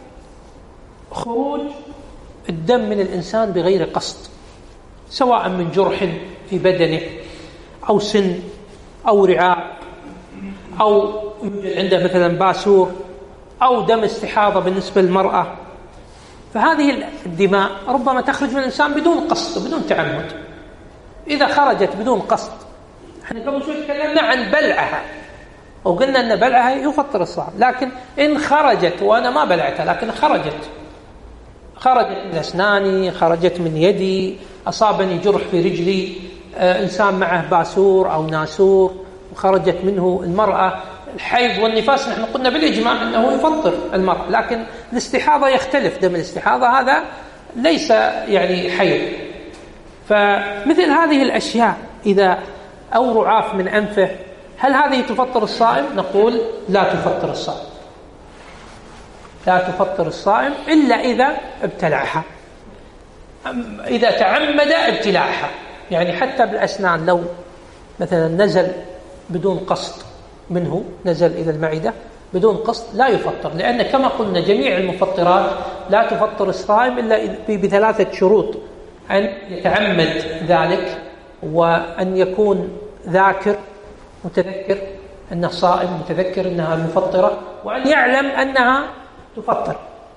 خروج الدم من الإنسان بغير قصد، سواء من جرح في بدنه أو سن أو رعاء أو يوجد عنده مثلا باسور أو دم استحاضة بالنسبة للمرأة. فهذه الدماء ربما تخرج من الإنسان بدون قصد بدون تعمد. إذا خرجت بدون قصد، احنا قبل شوي تكلمنا عن بلعها وقلنا أن بلعها يفطر الصائم، لكن إن خرجت وأنا ما بلعتها لكن خرجت من أسناني، خرجت من يدي، أصابني جرح في رجلي، إنسان معه باسور أو ناسور وخرجت منه المرأة، الحيض والنفاس نحن قلنا بالإجماع أنه يفطر المرأة، لكن الاستحاضة يختلف، دم الاستحاضة هذا ليس يعني حيض. فمثل هذه الأشياء إذا أو رعاف من أنفه، هل هذه تفطر الصائم؟ نقول لا تفطر الصائم، لا تفطر الصائم إلا إذا ابتلعها، إذا تعمد ابتلاعها. يعني حتى بالأسنان لو مثلا نزل بدون قصد منه، نزل إلى المعدة بدون قصد لا يفطر، لأن كما قلنا جميع المفطرات لا تفطر الصائم إلا بثلاثة شروط: أن يتعمد ذلك، وأن يكون ذاكر متذكر أنه صائم، متذكر أنها مفطرة، وأن يعلم أنها تفطر.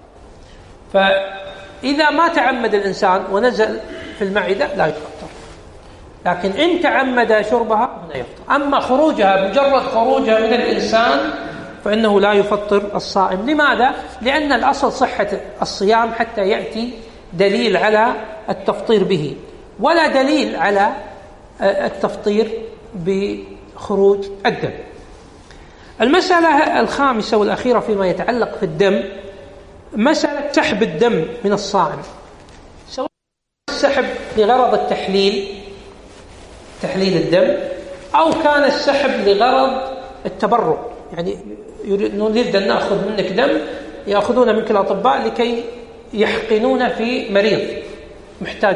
فإذا ما تعمد الإنسان ونزل في المعدة لا يفطر، لكن إن تعمد شربها هنا يفطر. أما خروجها، مجرد خروجها من الإنسان، فإنه لا يفطر الصائم. لماذا؟ لأن الأصل صحة الصيام حتى يأتي دليل على التفطير به، ولا دليل على التفطير بخروج الدم. المسألة الخامسة والأخيرة فيما يتعلق في الدم، مسألة سحب الدم من الصائم، سواء السحب لغرض تحليل الدم، أو كان السحب لغرض التبرع، يعني نريد أن نأخذ منك دم، يأخذون منك الأطباء لكي يحقنون في مريض محتاج.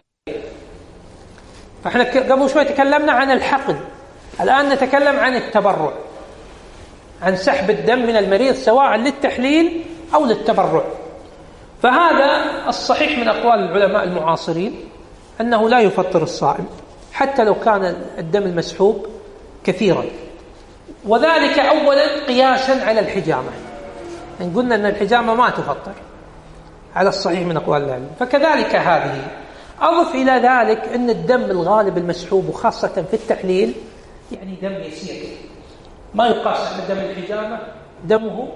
فإحنا قبل شوي تكلمنا عن الحقن، الآن نتكلم عن التبرع، عن سحب الدم من المريض سواء للتحليل أو للتبرع. فهذا الصحيح من أقوال العلماء المعاصرين أنه لا يفطر الصائم حتى لو كان الدم المسحوب كثيرا، وذلك أولا قياسا على الحجامة، إن قلنا أن الحجامة ما تفطر على الصحيح من أقوال العلم، فكذلك هذه. أضف إلى ذلك أن الدم الغالب المسحوب، وخاصة في التحليل، يعني دم يسير، ما يقاس على دم الحجامة دمه.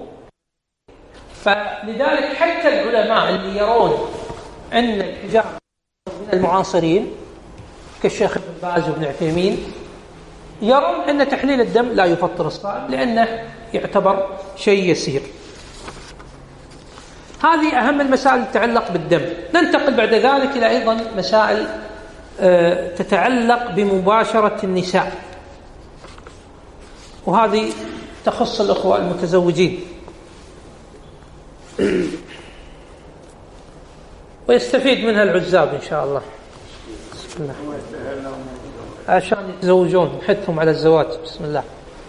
فلذلك حتى العلماء اللي يرون أن الحجامة من المعاصرين كالشيخ ابن باز وابن عثيمين يرون أن تحليل الدم لا يفطر الصائم لأنه يعتبر شيء يسير. هذه أهم المسائل تتعلق بالدم. ننتقل بعد ذلك إلى أيضا مسائل تتعلق بمباشرة النساء، وهذه تخص الأخوة المتزوجين، ويستفيد منها العزاب إن شاء الله. بسم الله، عشان يتزوجون، نحثهم على الزواج. بسم الله.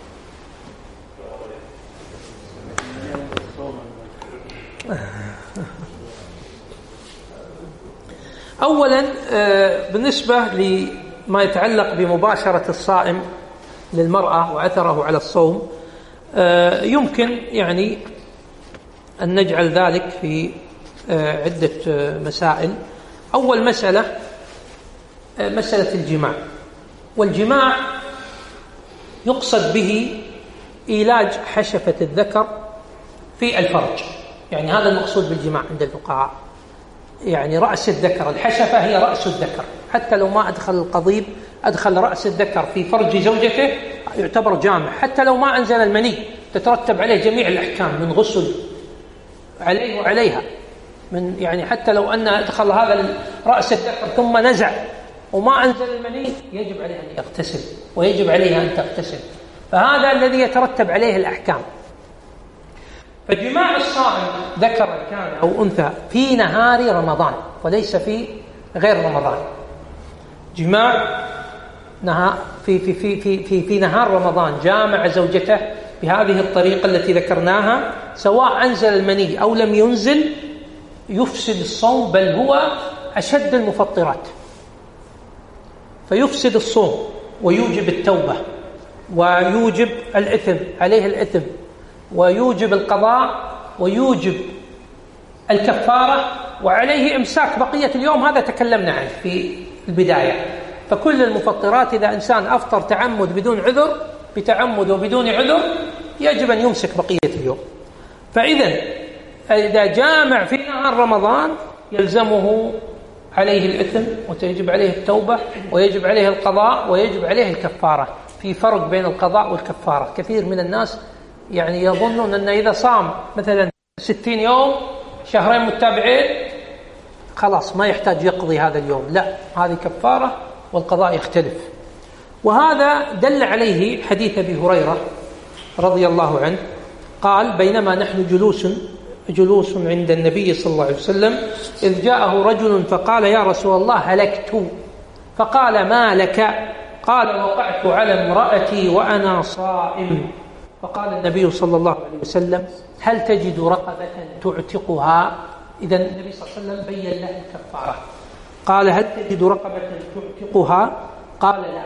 أولا بالنسبة لما يتعلق بمباشرة الصائم للمرأة وأثره على الصوم، يمكن يعني أن نجعل ذلك في عدة مسائل. أول مسألة مسألة الجماع، والجماع يقصد به إيلاج حشفة الذكر في الفرج، يعني هذا المقصود بالجماع عند الفقهاء، يعني رأس الذكر. الحشفة هي رأس الذكر، حتى لو ما أدخل القضيب، أدخل رأس الذكر في فرج زوجته يعتبر جامع، حتى لو ما أنزل المني تترتب عليه جميع الأحكام من غسل عليه وعليها، من يعني حتى لو أن أدخل هذا رأس الذكر ثم نزع وما أنزل المني يجب عليه أن يغتسل، ويجب عليها أن تغتسل، فهذا الذي يترتب عليه الأحكام. فجماع الصائم ذكر كان أو أنثى في نهار رمضان وليس في غير رمضان، جماع في نهار رمضان جامع زوجته بهذه الطريقة التي ذكرناها، سواء أنزل المني أو لم ينزل، يفسد الصوم، بل هو أشد المفطرات، فيفسد الصوم ويوجب التوبة ويوجب الإثم، عليه الإثم، ويوجب القضاء ويوجب الكفارة، وعليه إمساك بقية اليوم. هذا تكلمنا عنه في البداية. فكل المفطرات إذا إنسان أفطر تعمد بدون عذر، بتعمد وبدون عذر، يجب أن يمسك بقية اليوم. إذا جامع في نهار رمضان يلزمه عليه الإثم، ويجب عليه التوبة، ويجب عليه القضاء، ويجب عليه الكفارة. في فرق بين القضاء والكفارة. كثير من الناس يعني يظنون أن إذا صام مثلا 60 يوم شهرين متابعين خلاص ما يحتاج يقضي هذا اليوم، لا، هذه كفارة والقضاء يختلف. وهذا دل عليه حديث أبي هريرة رضي الله عنه قال: بينما نحن جلوس عند النبي صلى الله عليه وسلم إذ جاءه رجل فقال: يا رسول الله هلكت فقال: ما لك؟ قال: وقعت على امرأتي وأنا صائم. فقال النبي صلى الله عليه وسلم: هل تجد رقبة تعتقها؟ إذا النبي صلى الله عليه وسلم بين له الكفارة. قال: هل تجد رقبة تعتقها؟ قال: لا.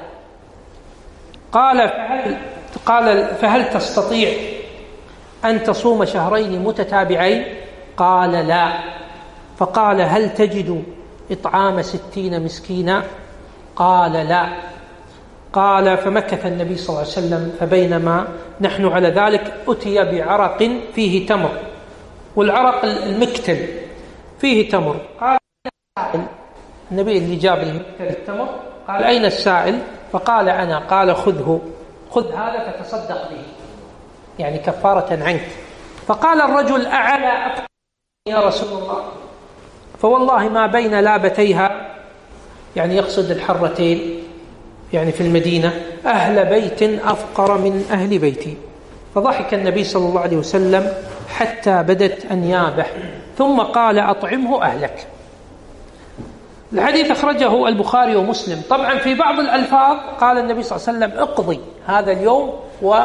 قال: فهل تستطيع أن تصوم شهرين متتابعين؟ قال: لا. فقال: هل تجد إطعام 60 مسكينا؟ قال: لا. قال: فمكث النبي صلى الله عليه وسلم، فبينما نحن على ذلك أتي بعرق فيه تمر، والعرق المكتل فيه تمر. قال: النبي اللي جاب المكتل التمر قال: أين السائل؟ فقال: أنا. قال: خذ هذا فتصدق به، يعني كفارة عنك. فقال الرجل: أعلى أفقر يا رسول الله؟ فوالله ما بين لابتيها، يعني يقصد الحرتين يعني في المدينة، أهل بيت أفقر من أهل بيتي. فضحك النبي صلى الله عليه وسلم حتى بدت أنيابه، ثم قال: أطعمه أهلك. الحديث أخرجه البخاري ومسلم. طبعا في بعض الألفاظ قال النبي صلى الله عليه وسلم: اقضي هذا اليوم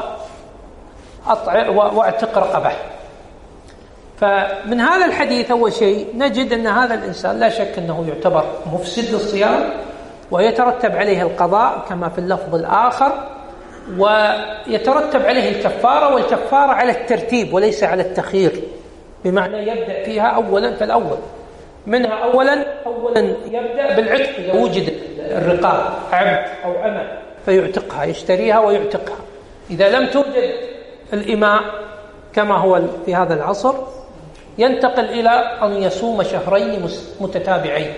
واعتق رقبه. فمن هذا الحديث أول شيء نجد أن هذا الإنسان لا شك أنه يعتبر مفسد للصيام، ويترتب عليه القضاء كما في اللفظ الآخر، ويترتب عليه الكفارة، والكفارة على الترتيب وليس على التخيير، بمعنى يبدأ فيها أولا فالأول منها. أولا يبدأ بالعتق إذا وجد الرقاب عبد أو أمة فيعتقها، يشتريها ويعتقها. إذا لم توجد الإماء كما هو في هذا العصر ينتقل إلى أن يصوم شهرين متتابعين.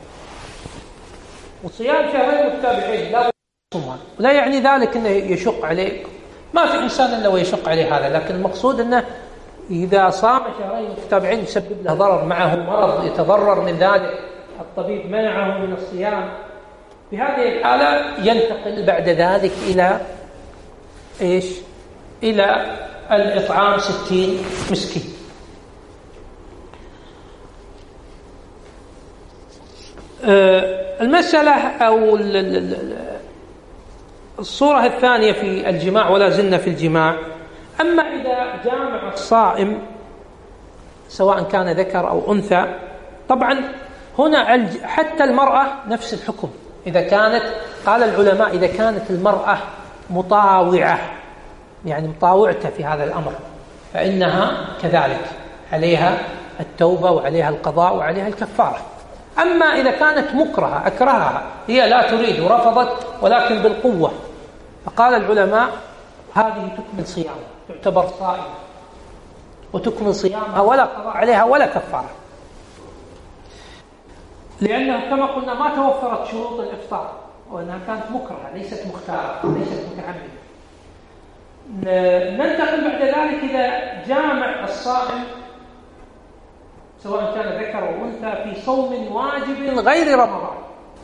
وصيام شهرين متتابعين لا يصومها، ولا يعني ذلك أنه يشق عليه، ما في إنسان إلا ويشق عليه هذا، لكن المقصود أنه إذا صام شهرين متتابعين يسبب له ضرر، معه مرض يتضرر من ذلك، الطبيب منعه من الصيام، في هذه الحالة ينتقل بعد ذلك إلى إيش؟ إلى الإطعام 60 مسكين. المسألة أو الصورة الثانية في الجماع، ولا زلنا في الجماع. أما إذا جامع الصائم سواء كان ذكر أو أنثى، طبعا هنا حتى المرأة نفس الحكم. إذا كانت، قال العلماء، إذا كانت المرأة مطاوعة، يعني مطاوعته في هذا الأمر، فإنها كذلك عليها التوبة وعليها القضاء وعليها الكفارة. أما إذا كانت مكرهة، أكرهها، هي لا تريد ورفضت ولكن بالقوة، فقال العلماء هذه تكمل صيامها، تعتبر صائمة وتكمل صيامها ولا قضاء عليها ولا كفارة، لأنها كما قلنا ما توفرت شروط الإفطار، وأنها كانت مكرهة ليست مختارة ليست متعمدة. ننتقل بعد ذلك إذا جامع الصائم سواء كان ذكر أو أنثى في صوم واجب غير رمضان،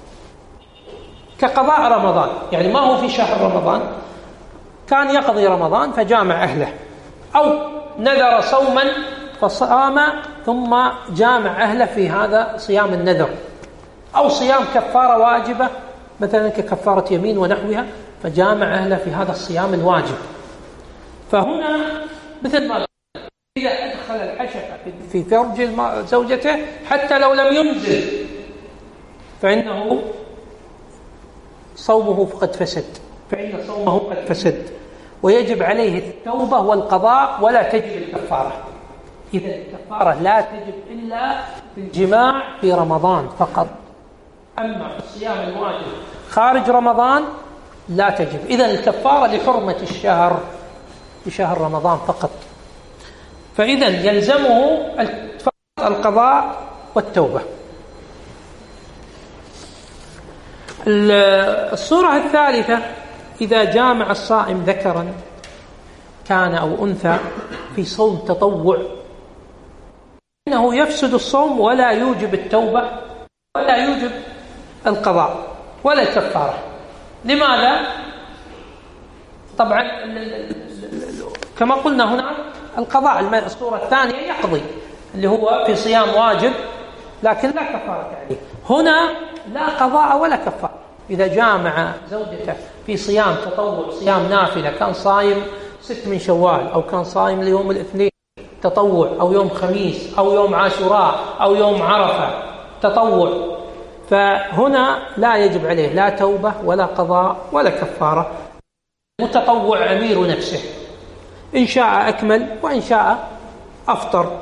كقضاء رمضان، يعني ما هو في شهر رمضان، كان يقضي رمضان فجامع أهله، أو نذر صوما فصام ثم جامع أهله في هذا صيام النذر، أو صيام كفارة واجبة مثلا ككفارة يمين ونحوها، فجامع أهله في هذا الصيام الواجب. فهنا مثل ما إذا أدخل الحشفة في فرج زوجته حتى لو لم ينزل فإنه صومه قد فسد، ويجب عليه التوبة والقضاء ولا تجب الكفارة. إذا الكفارة لا تجب إلا في الجماع في رمضان فقط، أما في الصيام الواجب خارج رمضان لا تجب. إذا الكفارة لحرمة الشهر بشهر رمضان فقط، فإذا يلزمه القضاء والتوبة. الصورة الثالثة إذا جامع الصائم ذكرا كان أو أنثى في صوم تطوع، إنه يفسد الصوم ولا يوجب التوبة ولا يوجب القضاء ولا الكفارة. لماذا؟ طبعا كما قلنا هنا القضاء، الصورة الثانية يقضي اللي هو في صيام واجب لكن لا كفارة عليه، هنا لا قضاء ولا كفارة، إذا جامع زوجته في صيام تطوع، صيام نافلة، كان صايم 6 من شوال، أو كان صايم ليوم الاثنين تطوع، أو يوم خميس، أو يوم عاشوراء، أو يوم عرفة تطوع، فهنا لا يجب عليه لا توبة ولا قضاء ولا كفارة. المتطوع أمير نفسه، إن شاء أكمل وإن شاء أفطر.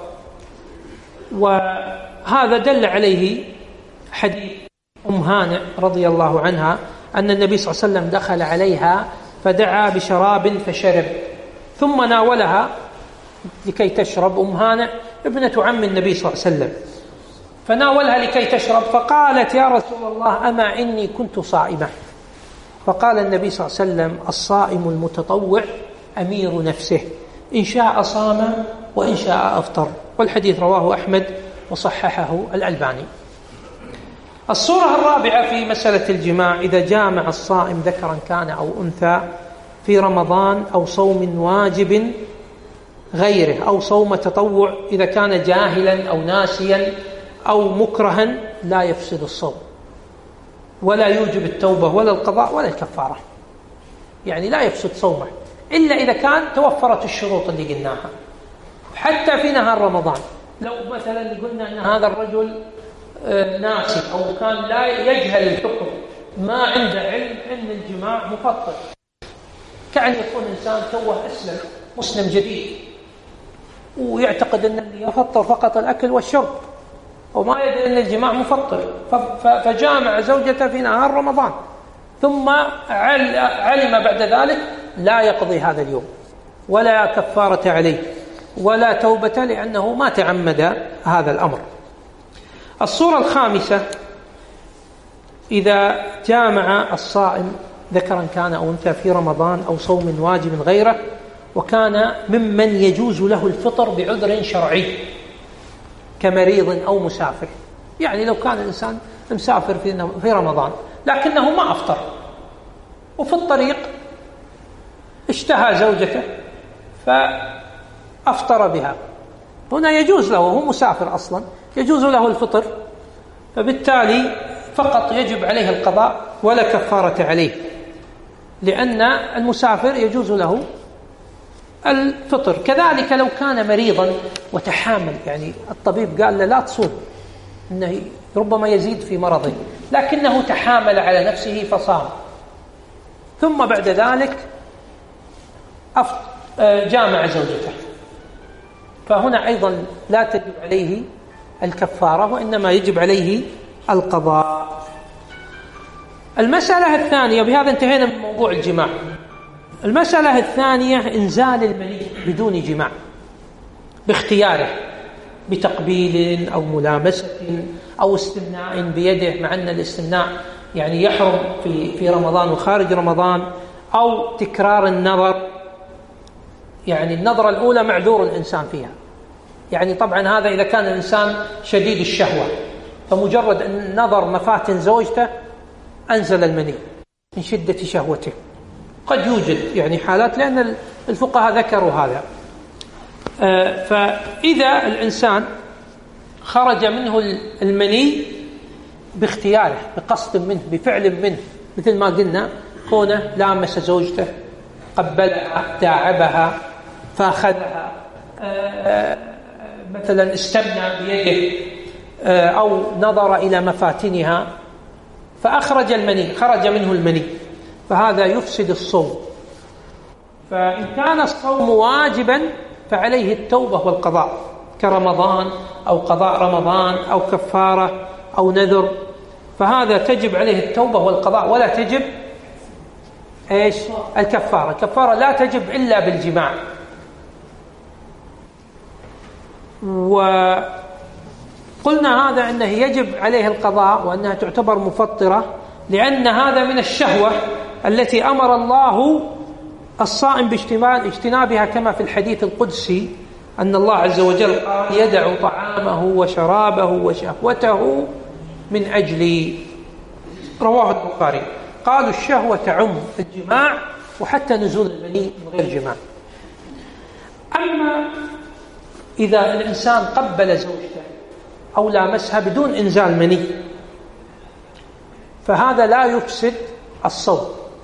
وهذا دل عليه حديث أم هانئ رضي الله عنها أن النبي صلى الله عليه وسلم دخل عليها فدعا بشراب فشرب، ثم ناولها لكي تشرب. أم هانئ ابنة عم النبي صلى الله عليه وسلم، فناولها لكي تشرب، فقالت يا رسول الله أما إني كنت صائمة. فقال النبي صلى الله عليه وسلم الصائم المتطوع أمير نفسه، إن شاء صام وإن شاء أفطر. والحديث رواه أحمد وصححه الألباني. الصورة الرابعة في مسألة الجماع: إذا جامع الصائم ذكرا كان أو أنثى في رمضان أو صوم واجب غيره أو صوم تطوع، إذا كان جاهلا أو ناسيا أو مكرها لا يفسد الصوم ولا يوجب التوبة ولا القضاء ولا الكفارة، يعني لا يفسد صومه إلا إذا كان توفرت الشروط اللي قلناها. حتى في نهار رمضان لو مثلا قلنا أن هذا الرجل ناسي أو كان لا يجهل الحكم، ما عنده علم أن الجماع مفطر، كأن يكون إنسان توه أسلم مسلم جديد ويعتقد أن اللي يفطر فقط الأكل والشرب وما يدري أن الجماع مفطر، فجامع زوجته في نهار رمضان ثم علم بعد ذلك، لا يقضي هذا اليوم ولا كفارة عليه ولا توبة، لأنه ما تعمد هذا الأمر. الصورة الخامسة: إذا جامع الصائم ذكرا كان أو أنثى في رمضان أو صوم واجب غيره، وكان ممن يجوز له الفطر بعذر شرعي كمريض أو مسافر. يعني لو كان الإنسان مسافر في رمضان لكنه ما أفطر، وفي الطريق اشتهى زوجته فأفطر بها، هنا يجوز له، هو مسافر أصلا يجوز له الفطر، فبالتالي فقط يجب عليه القضاء ولا كفارة عليه، لأن المسافر يجوز له الفطر. كذلك لو كان مريضا وتحامل، يعني الطبيب قال له لا تصوم، إنه ربما يزيد في مرضه، لكنه تحامل على نفسه فصام، ثم بعد ذلك جامع زوجته، فهنا أيضا لا تجب عليه الكفارة وإنما يجب عليه القضاء. المسألة الثانية، بهذا انتهينا من موضوع الجماع. المسألة الثانية: إنزال المني بدون جماع باختياره، بتقبيل أو ملامسة أو استمناء بيده، مع أن الاستمناء يعني يحرم في رمضان وخارج رمضان، أو تكرار النظر، يعني النظرة الأولى معذور الإنسان فيها، يعني طبعا هذا إذا كان الإنسان شديد الشهوة، فمجرد أن نظر مفاتن زوجته أنزل المني من شدة شهوته. قد يوجد يعني حالات، لأن الفقهاء ذكروا هذا. فإذا الإنسان خرج منه المني باختياره، بقصد منه، بفعل منه، مثل ما قلنا كونه لامس زوجته، قبلها، داعبها، فأخذها، مثلا استمنى بيده، أو نظر إلى مفاتنها فأخرج المني، خرج منه المني، فهذا يفسد الصوم. فإن كان الصوم واجبا فعليه التوبة والقضاء كرمضان أو قضاء رمضان أو كفارة أو نذر، فهذا تجب عليه التوبة والقضاء ولا تجب الكفارة. الكفارة لا تجب إلا بالجماع. وقلنا هذا أنه يجب عليه القضاء وأنها تعتبر مفطرة، لأن هذا من الشهوة التي أمر الله الصائم باجتنابها، كما في الحديث القدسي أن الله عز وجل قال: يدع طعامه وشرابه وشهوته من أجلي. رواه البخاري. قالوا الشهوة تعم الجماع وحتى نزول المني من غير جماع. أما إذا الإنسان قبل زوجته أو لامسها بدون إنزال مني، فهذا لا يفسد الصوم.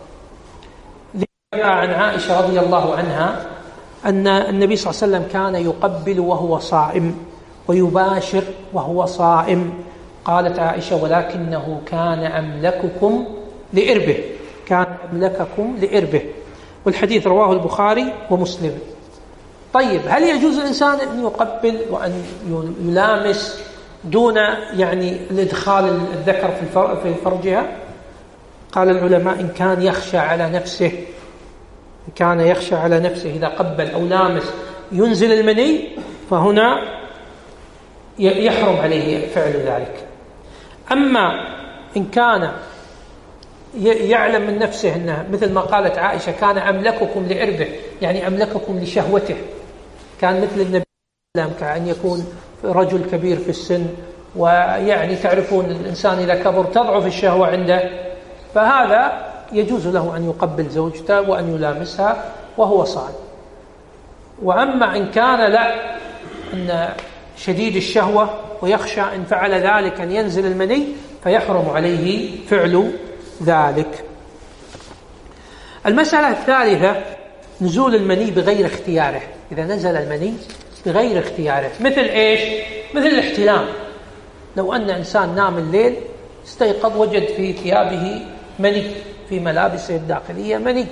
عن عائشة رضي الله عنها أن النبي صلى الله عليه وسلم كان يقبل وهو صائم ويباشر وهو صائم. قالت عائشة: ولكنه كان أملككم لإربه، كان أملككم لإربه. والحديث رواه البخاري ومسلم. طيب، هل يجوز الإنسان أن يقبل وأن يلامس دون الإدخال الذكر في فرجها؟ قال العلماء: إن كان يخشى على نفسه، إن كان يخشى على نفسه إذا قبل أو لامس ينزل المني، فهنا يحرم عليه فعل ذلك. أما إن كان يعلم من نفسه أنه مثل ما قالت عائشة: كان أملككم لإربه، يعني أملككم لشهوته، كان مثل النبي صلى الله عليه وسلم كأن يكون رجل كبير في السن، ويعني تعرفون الإنسان إذا كبر تضعف الشهوة عنده، فهذا يجوز له أن يقبل زوجته وأن يلامسها وهو صائم. وأما إن كان لا، أن شديد الشهوة ويخشى إن فعل ذلك أن ينزل المني، فيحرم عليه فعل ذلك. المسألة الثالثة: نزول المني بغير اختياره. إذا نزل المني بغير اختياره، مثل إيش؟ مثل الاحتلام. لو أن إنسان نام الليل استيقظ وجد في ثيابه مني، في ملابسه الداخلية مني،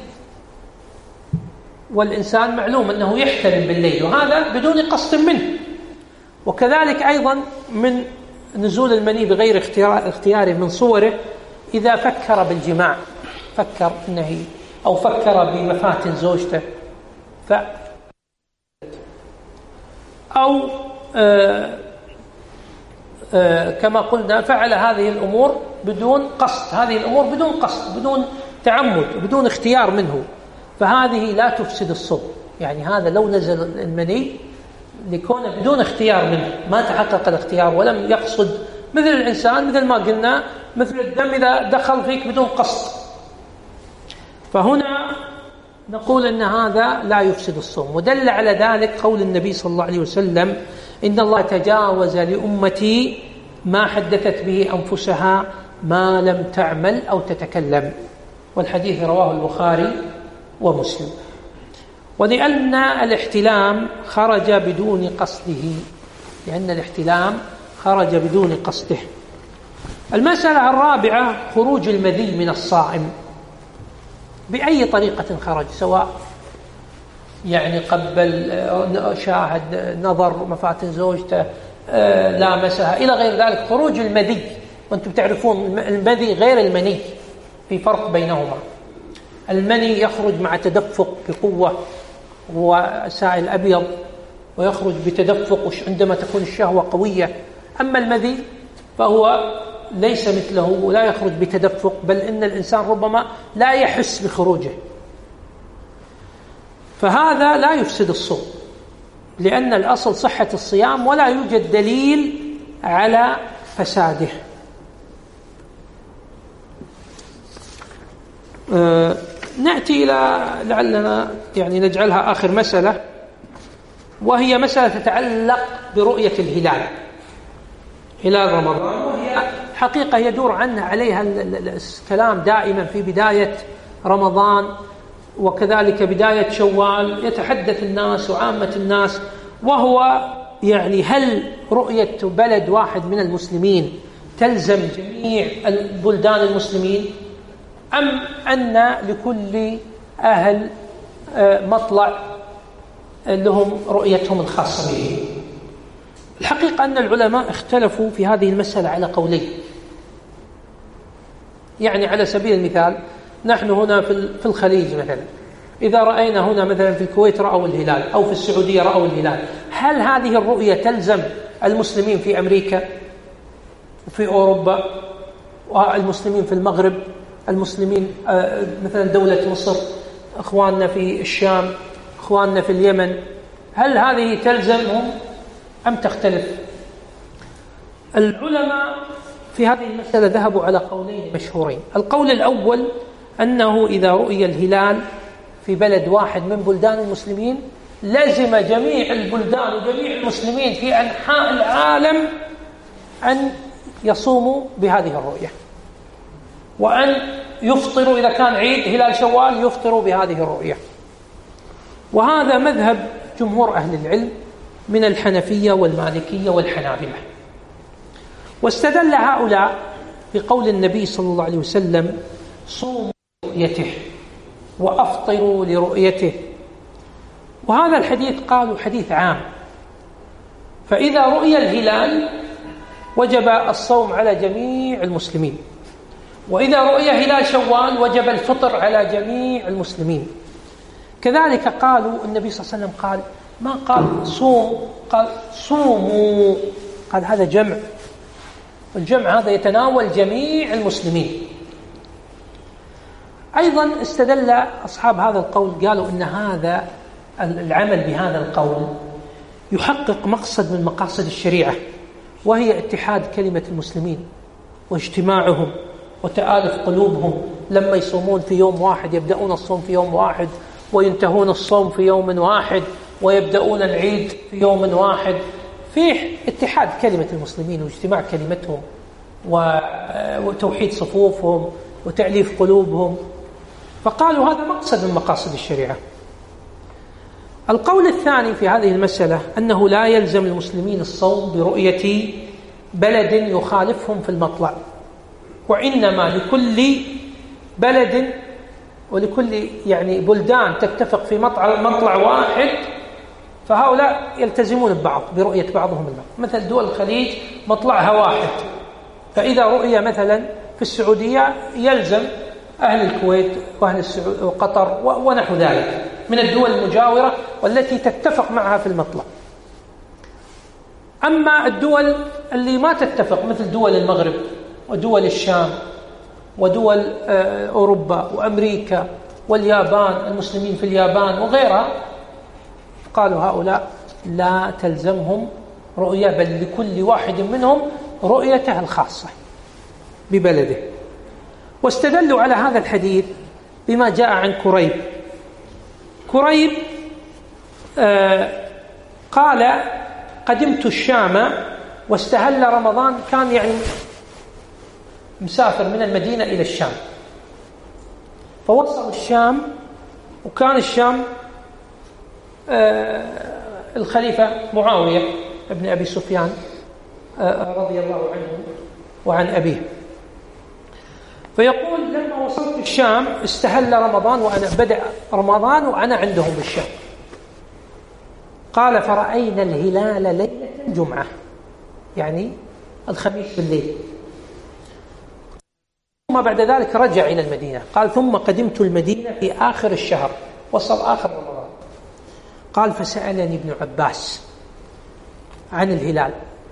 والإنسان معلوم أنه يحتلم بالليل، وهذا بدون قصد منه. وكذلك أيضا من نزول المني بغير اختياره من صوره: إذا فكر بالجماع، فكر أنه أو فكر بمفاتن زوجته، أو كما قلنا فعل هذه الأمور بدون قصد، هذه الأمور بدون قصد، بدون تعمد، بدون اختيار منه، فهذه لا تفسد الصوم. يعني هذا لو نزل المني لكونه بدون اختيار منه، ما تحقق الاختيار ولم يقصد، مثل الإنسان مثل ما قلنا، مثل الدم إذا دخل فيك بدون قصد، فهنا نقول أن هذا لا يفسد الصوم. ودل على ذلك قول النبي صلى الله عليه وسلم: إن الله تجاوز لأمتي ما حدثت به أنفسها ما لم تعمل أو تتكلم. والحديث رواه البخاري ومسلم. ولأن الاحتلام خرج بدون قصده، لأن الاحتلام خرج بدون قصده. المسألة الرابعة: خروج المذي من الصائم بأي طريقة خرج، سواء قبل، شاهد، نظر مفاتن زوجته، لامسها، إلى غير ذلك. خروج المذي، وأنتم تعرفون المذي غير المني، في فرق بينهما. المني يخرج مع تدفق بقوة، هو سائل أبيض ويخرج بتدفق عندما تكون الشهوة قوية. أما المذي فهو ليس مثله، لا يخرج بتدفق، بل إن الإنسان ربما لا يحس بخروجه، فهذا لا يفسد الصوم، لأن الأصل صحة الصيام ولا يوجد دليل على فساده. نأتي إلى لعلنا نجعلها آخر مسألة، وهي مسألة تتعلق برؤية الهلال، هلال رمضان، وهي حقيقة يدور عليها الكلام دائما في بداية رمضان، وكذلك بداية شوال، يتحدث الناس وعامة الناس، وهو هل رؤية بلد واحد من المسلمين تلزم جميع البلدان المسلمين، أم أن لكل أهل مطلع لهم رؤيتهم الخاصة به؟ الحقيقة أن العلماء اختلفوا في هذه المسألة على قولين. على سبيل المثال، نحن هنا في الخليج مثلا، إذا رأينا هنا مثلا في الكويت رأوا الهلال، أو في السعودية رأوا الهلال، هل هذه الرؤية تلزم المسلمين في أمريكا وفي أوروبا، والمسلمين في المغرب، المسلمين مثلا دولة مصر، أخواننا في الشام، أخواننا في اليمن، هل هذه تلزمهم أم تختلف؟ العلماء في هذه المسألة ذهبوا على قولين مشهورين. القول الأول أنه إذا رؤي الهلال في بلد واحد من بلدان المسلمين لزم جميع البلدان وجميع المسلمين في أنحاء العالم أن يصوموا بهذه الرؤية. وأن يفطروا إذا كان عيد هلال شوال يفطروا بهذه الرؤية. وهذا مذهب جمهور أهل العلم من الحنفية والمالكية والحنابلة. واستدل هؤلاء بقول النبي صلى الله عليه وسلم: صوموا لرؤيته وأفطروا لرؤيته. وهذا الحديث قالوا حديث عام، فإذا رؤي الهلال وجب الصوم على جميع المسلمين، وإذا رؤي هلال شوال وجب الفطر على جميع المسلمين. كذلك قالوا النبي صلى الله عليه وسلم قال، ما قال صوم، قال صوموا، قال هذا جمع، والجمع هذا يتناول جميع المسلمين. أيضا استدل أصحاب هذا القول، قالوا إن هذا العمل بهذا القول يحقق مقصد من مقاصد الشريعة، وهي اتحاد كلمة المسلمين واجتماعهم وتآلف قلوبهم. لما يصومون في يوم واحد يبدأون الصوم في يوم واحد، وينتهون الصوم في يوم واحد، ويبدأون العيد في يوم واحد، فيه اتحاد كلمة المسلمين واجتماع كلمتهم وتوحيد صفوفهم وتأليف قلوبهم. فقالوا هذا مقصد من مقاصد الشريعة. القول الثاني في هذه المسألة أنه لا يلزم المسلمين الصوم برؤية بلد يخالفهم في المطلع، وإنما لكل بلد ولكل بلدان تتفق في مطلع واحد، فهؤلاء يلتزمون ببعض برؤية بعضهم البعض. مثل دول الخليج مطلعها واحد، فإذا رؤية مثلا في السعودية يلزم أهل الكويت وأهل وقطر ونحو ذلك من الدول المجاورة والتي تتفق معها في المطلع. أما الدول اللي ما تتفق مثل دول المغرب ودول الشام ودول أوروبا وأمريكا واليابان، المسلمين في اليابان وغيرها، قالوا هؤلاء لا تلزمهم رؤية، بل لكل واحد منهم رؤيته الخاصة ببلده. واستدلوا على هذا الحديث بما جاء عن كريب قال: قدمت الشام واستهل رمضان، كان مسافر من المدينة إلى الشام، فوصل الشام، وكان الشام الخليفة معاوية ابن أبي سفيان رضي الله عنه وعن أبيه. فيقول: لما وصلت الشام استهل رمضان، وأنا بدأ رمضان وأنا عندهم بالشام. قال: فرأينا الهلال ليلة الجمعة، يعني الخميس بالليل. ثم بعد ذلك رجع إلى المدينة. قال: ثم قدمت المدينة في آخر الشهر، وصل آخر رمضان. قال: فسألني ابن عباس عن الهلال.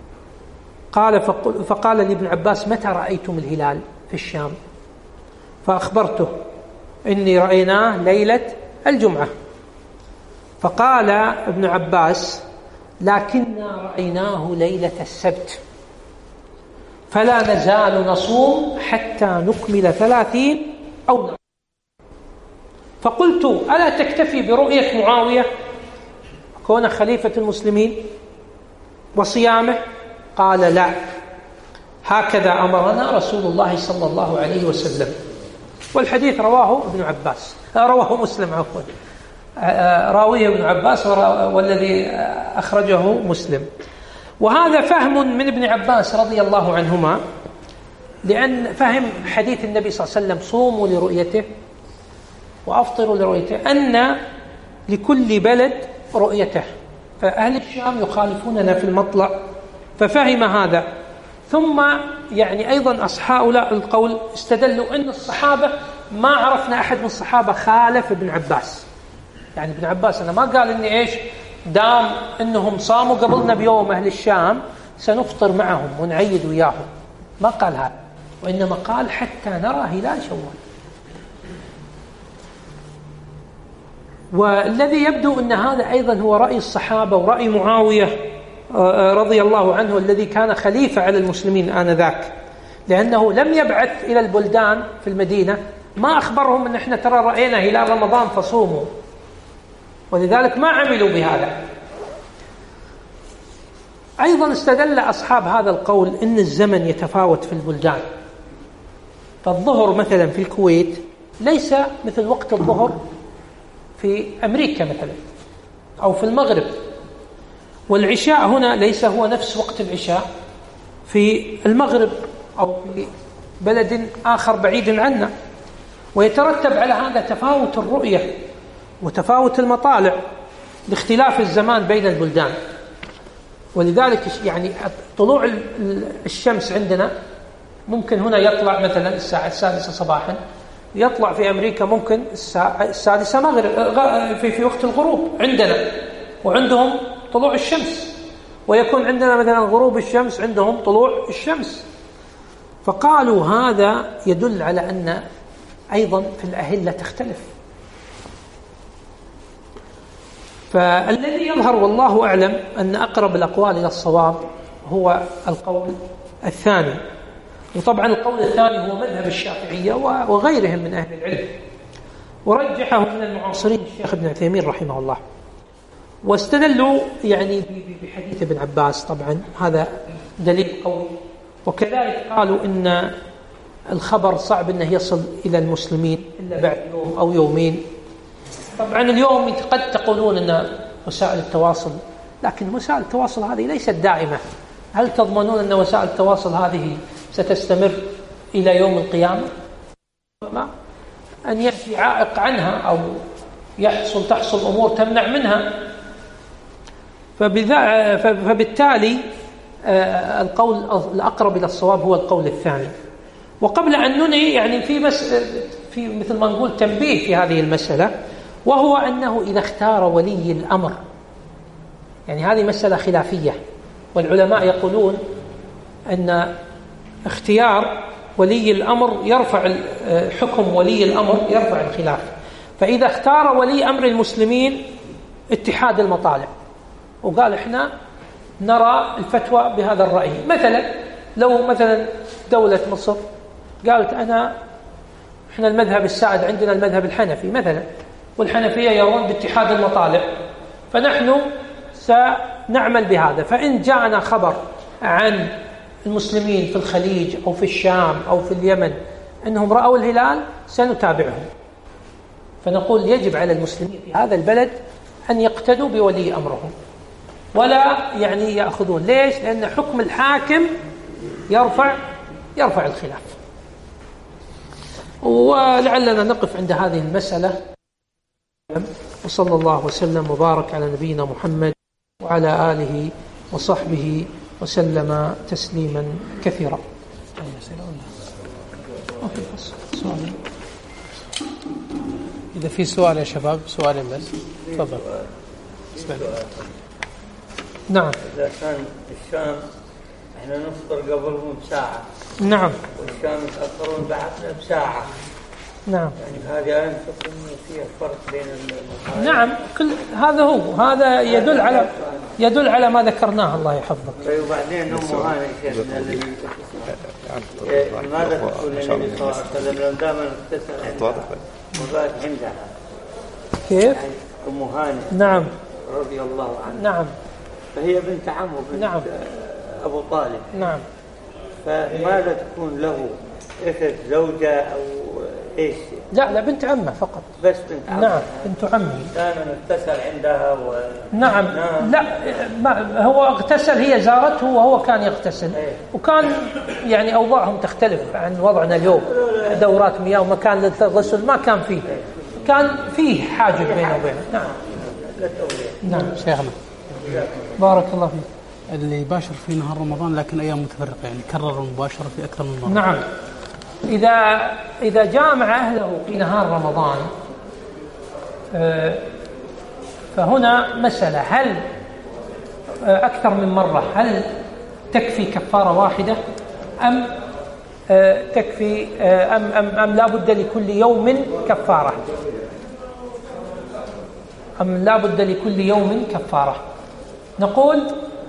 فقال لي ابن عباس: متى رأيتم الهلال في الشام؟ فأخبرته إني رأيناه ليلة الجمعة. فقال ابن عباس: لكننا رأيناه ليلة السبت، فلا نزال نصوم حتى نكمل 30 أو نقل. فقلت: ألا تكتفي برؤية معاوية كون خليفة المسلمين وصيامه؟ قال: لا، هكذا أمرنا رسول الله صلى الله عليه وسلم. والحديث رواه ابن عباس، رواه مسلم عفوا، راويه ابن عباس والذي أخرجه مسلم. وهذا فهم من ابن عباس رضي الله عنهما، لأن فهم حديث النبي صلى الله عليه وسلم: صوموا لرؤيته وأفطروا لرؤيته، أن لكل بلد رؤيته، فأهل الشام يخالفوننا في المطلع، ففهم هذا. ثم أيضا أصحاب القول استدلوا أن الصحابة ما عرفنا أحد من الصحابة خالف ابن عباس. ابن عباس أنا ما قال إني دام إنهم صاموا قبلنا بيوم أهل الشام سنفطر معهم ونعيد وياهم، ما قال هذا، وإنما قال حتى نرى هلال شوال. والذي يبدو أن هذا أيضا هو رأي الصحابة ورأي معاوية رضي الله عنه الذي كان خليفة على المسلمين آنذاك، لأنه لم يبعث إلى البلدان في المدينة، ما أخبرهم أن إحنا ترى رأينا هلال رمضان فصوموا، ولذلك ما عملوا بهذا. أيضا استدل أصحاب هذا القول أن الزمن يتفاوت في البلدان، فالظهر مثلا في الكويت ليس مثل وقت الظهر في أمريكا مثلا أو في المغرب، والعشاء هنا ليس هو نفس وقت العشاء في المغرب أو في بلد آخر بعيد عنا، ويترتب على هذا تفاوت الرؤية وتفاوت المطالع لاختلاف الزمان بين البلدان. ولذلك يعني طلوع الشمس عندنا ممكن هنا يطلع مثلا الساعة 6 صباحا، يطلع في أمريكا ممكن الساعة 6 مغرب في وقت الغروب عندنا، وعندهم طلوع الشمس، ويكون عندنا مثلا غروب الشمس عندهم طلوع الشمس. فقالوا هذا يدل على أن أيضا في الأهلة تختلف. فالذي يظهر والله أعلم أن أقرب الأقوال إلى الصواب هو القول الثاني، وطبعا القول الثاني هو مذهب الشافعية وغيرهم من أهل العلم، ورجحه من المعاصرين الشيخ ابن عثيمين رحمه الله، واستدلوا يعني بحديث ابن عباس، طبعا هذا دليل قوي. وكذلك قالوا إن الخبر صعب أنه يصل إلى المسلمين إلا بعد يوم أو يومين. طبعا اليوم قد تقولون أن وسائل التواصل، لكن وسائل التواصل هذه ليست دائمة. هل تضمنون أن وسائل التواصل هذه ستستمر إلى يوم القيامة؟ ما أن يأتي عائق عنها أو تحصل أمور تمنع منها. فبالتالي القول الأقرب إلى الصواب هو القول الثاني. وقبل أن ننهي يعني في مثل ما نقول تنبيه في هذه المسألة، وهو أنه إذا اختار ولي الأمر، يعني هذه مسألة خلافية، والعلماء يقولون أن اختيار ولي الأمر يرفع حكم ولي الأمر يرفع الخلاف. فإذا اختار ولي أمر المسلمين اتحاد المطالع وقال إحنا نرى الفتوى بهذا الرأي، مثلا لو مثلا دولة مصر قالت إحنا المذهب السائد عندنا المذهب الحنفي مثلا، والحنفية يرون باتحاد المطالع، فنحن سنعمل بهذا. فإن جاءنا خبر عن المسلمين في الخليج أو في الشام أو في اليمن أنهم رأوا الهلال سنتابعهم. فنقول يجب على المسلمين في هذا البلد أن يقتدوا بولي أمرهم ولا يعني يأخذون. ليش؟ لأن حكم الحاكم يرفع الخلاف. ولعلنا نقف عند هذه المسألة، وصلى الله وسلم وبارك على نبينا محمد وعلى آله وصحبه وسلم تسليما كثيرا. إذا في سؤال يا شباب، سؤالين بس، تفضل. نعم. إذا كان الشام احنا نفطر قبلهم بساعة، نعم، والشام يتأخرون بعدنا بساعة، نعم، يعني هذا أنفق إنه فيها فرق بين المطالب. نعم، كل هذا يدل على ما ذكرناه. الله يحفظك. وبعدين هاني شيخنا لماذا تقول النبي صلى الله عليه وسلم لو دام اغتسل عندها وبات عندها؟ كيف؟ يعني هاني نعم رضي الله عنها، نعم، فهي بنت عمه بنت نعم أبو طالب، نعم، فماذا تكون له؟ إخت زوجة أو إيش؟ لا بنت عمه فقط، بس بنت عمه. نعم، بنت عمه. كان اغتسل عندها نعم. لا، هو اغتسل، هي زارته وهو كان يغتسل. وكان يعني أوضاعهم تختلف عن وضعنا اليوم، دورات مياه ومكان للغسل ما كان فيه، كان فيه حاجب بينه وبينه. نعم نعم. شيخنا بارك الله فيك. اللي يباشر في نهار رمضان لكن أيام متفرقة، يعني كرر المباشرة في أكثر من مرة. نعم. إذا جامع أهله في نهار رمضان فهنا مسألة، هل أكثر من مرة هل تكفي كفارة واحدة أم تكفي أم لا بد لكل يوم كفارة، أم لا بد لكل يوم كفارة؟ نقول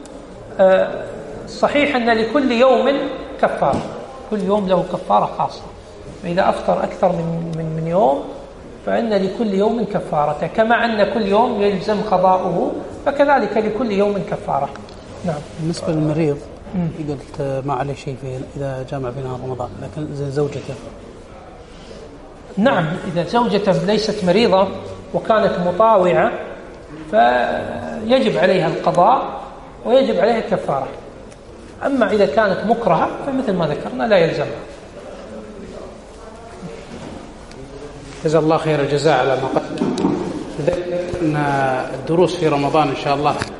صحيح أن لكل يوم كفارة، كل يوم له كفارة خاصة، فإذا أفطر أكثر من يوم فإن لكل يوم كفارة، كما أن كل يوم يلزم قضاؤه فكذلك لكل يوم كفارة. نعم. بالنسبة للمريض قلت ما عليه شيء إذا جامع في نهار رمضان، لكن زوجته. نعم، إذا زوجته ليست مريضة وكانت مطاوعة فيجب عليها القضاء ويجب عليها الكفارة. أما إذا كانت مكرهة فمثل ما ذكرنا لا يلزمها. جزا الله خير الجزاء على ما قدم. أن الدروس في رمضان إن شاء الله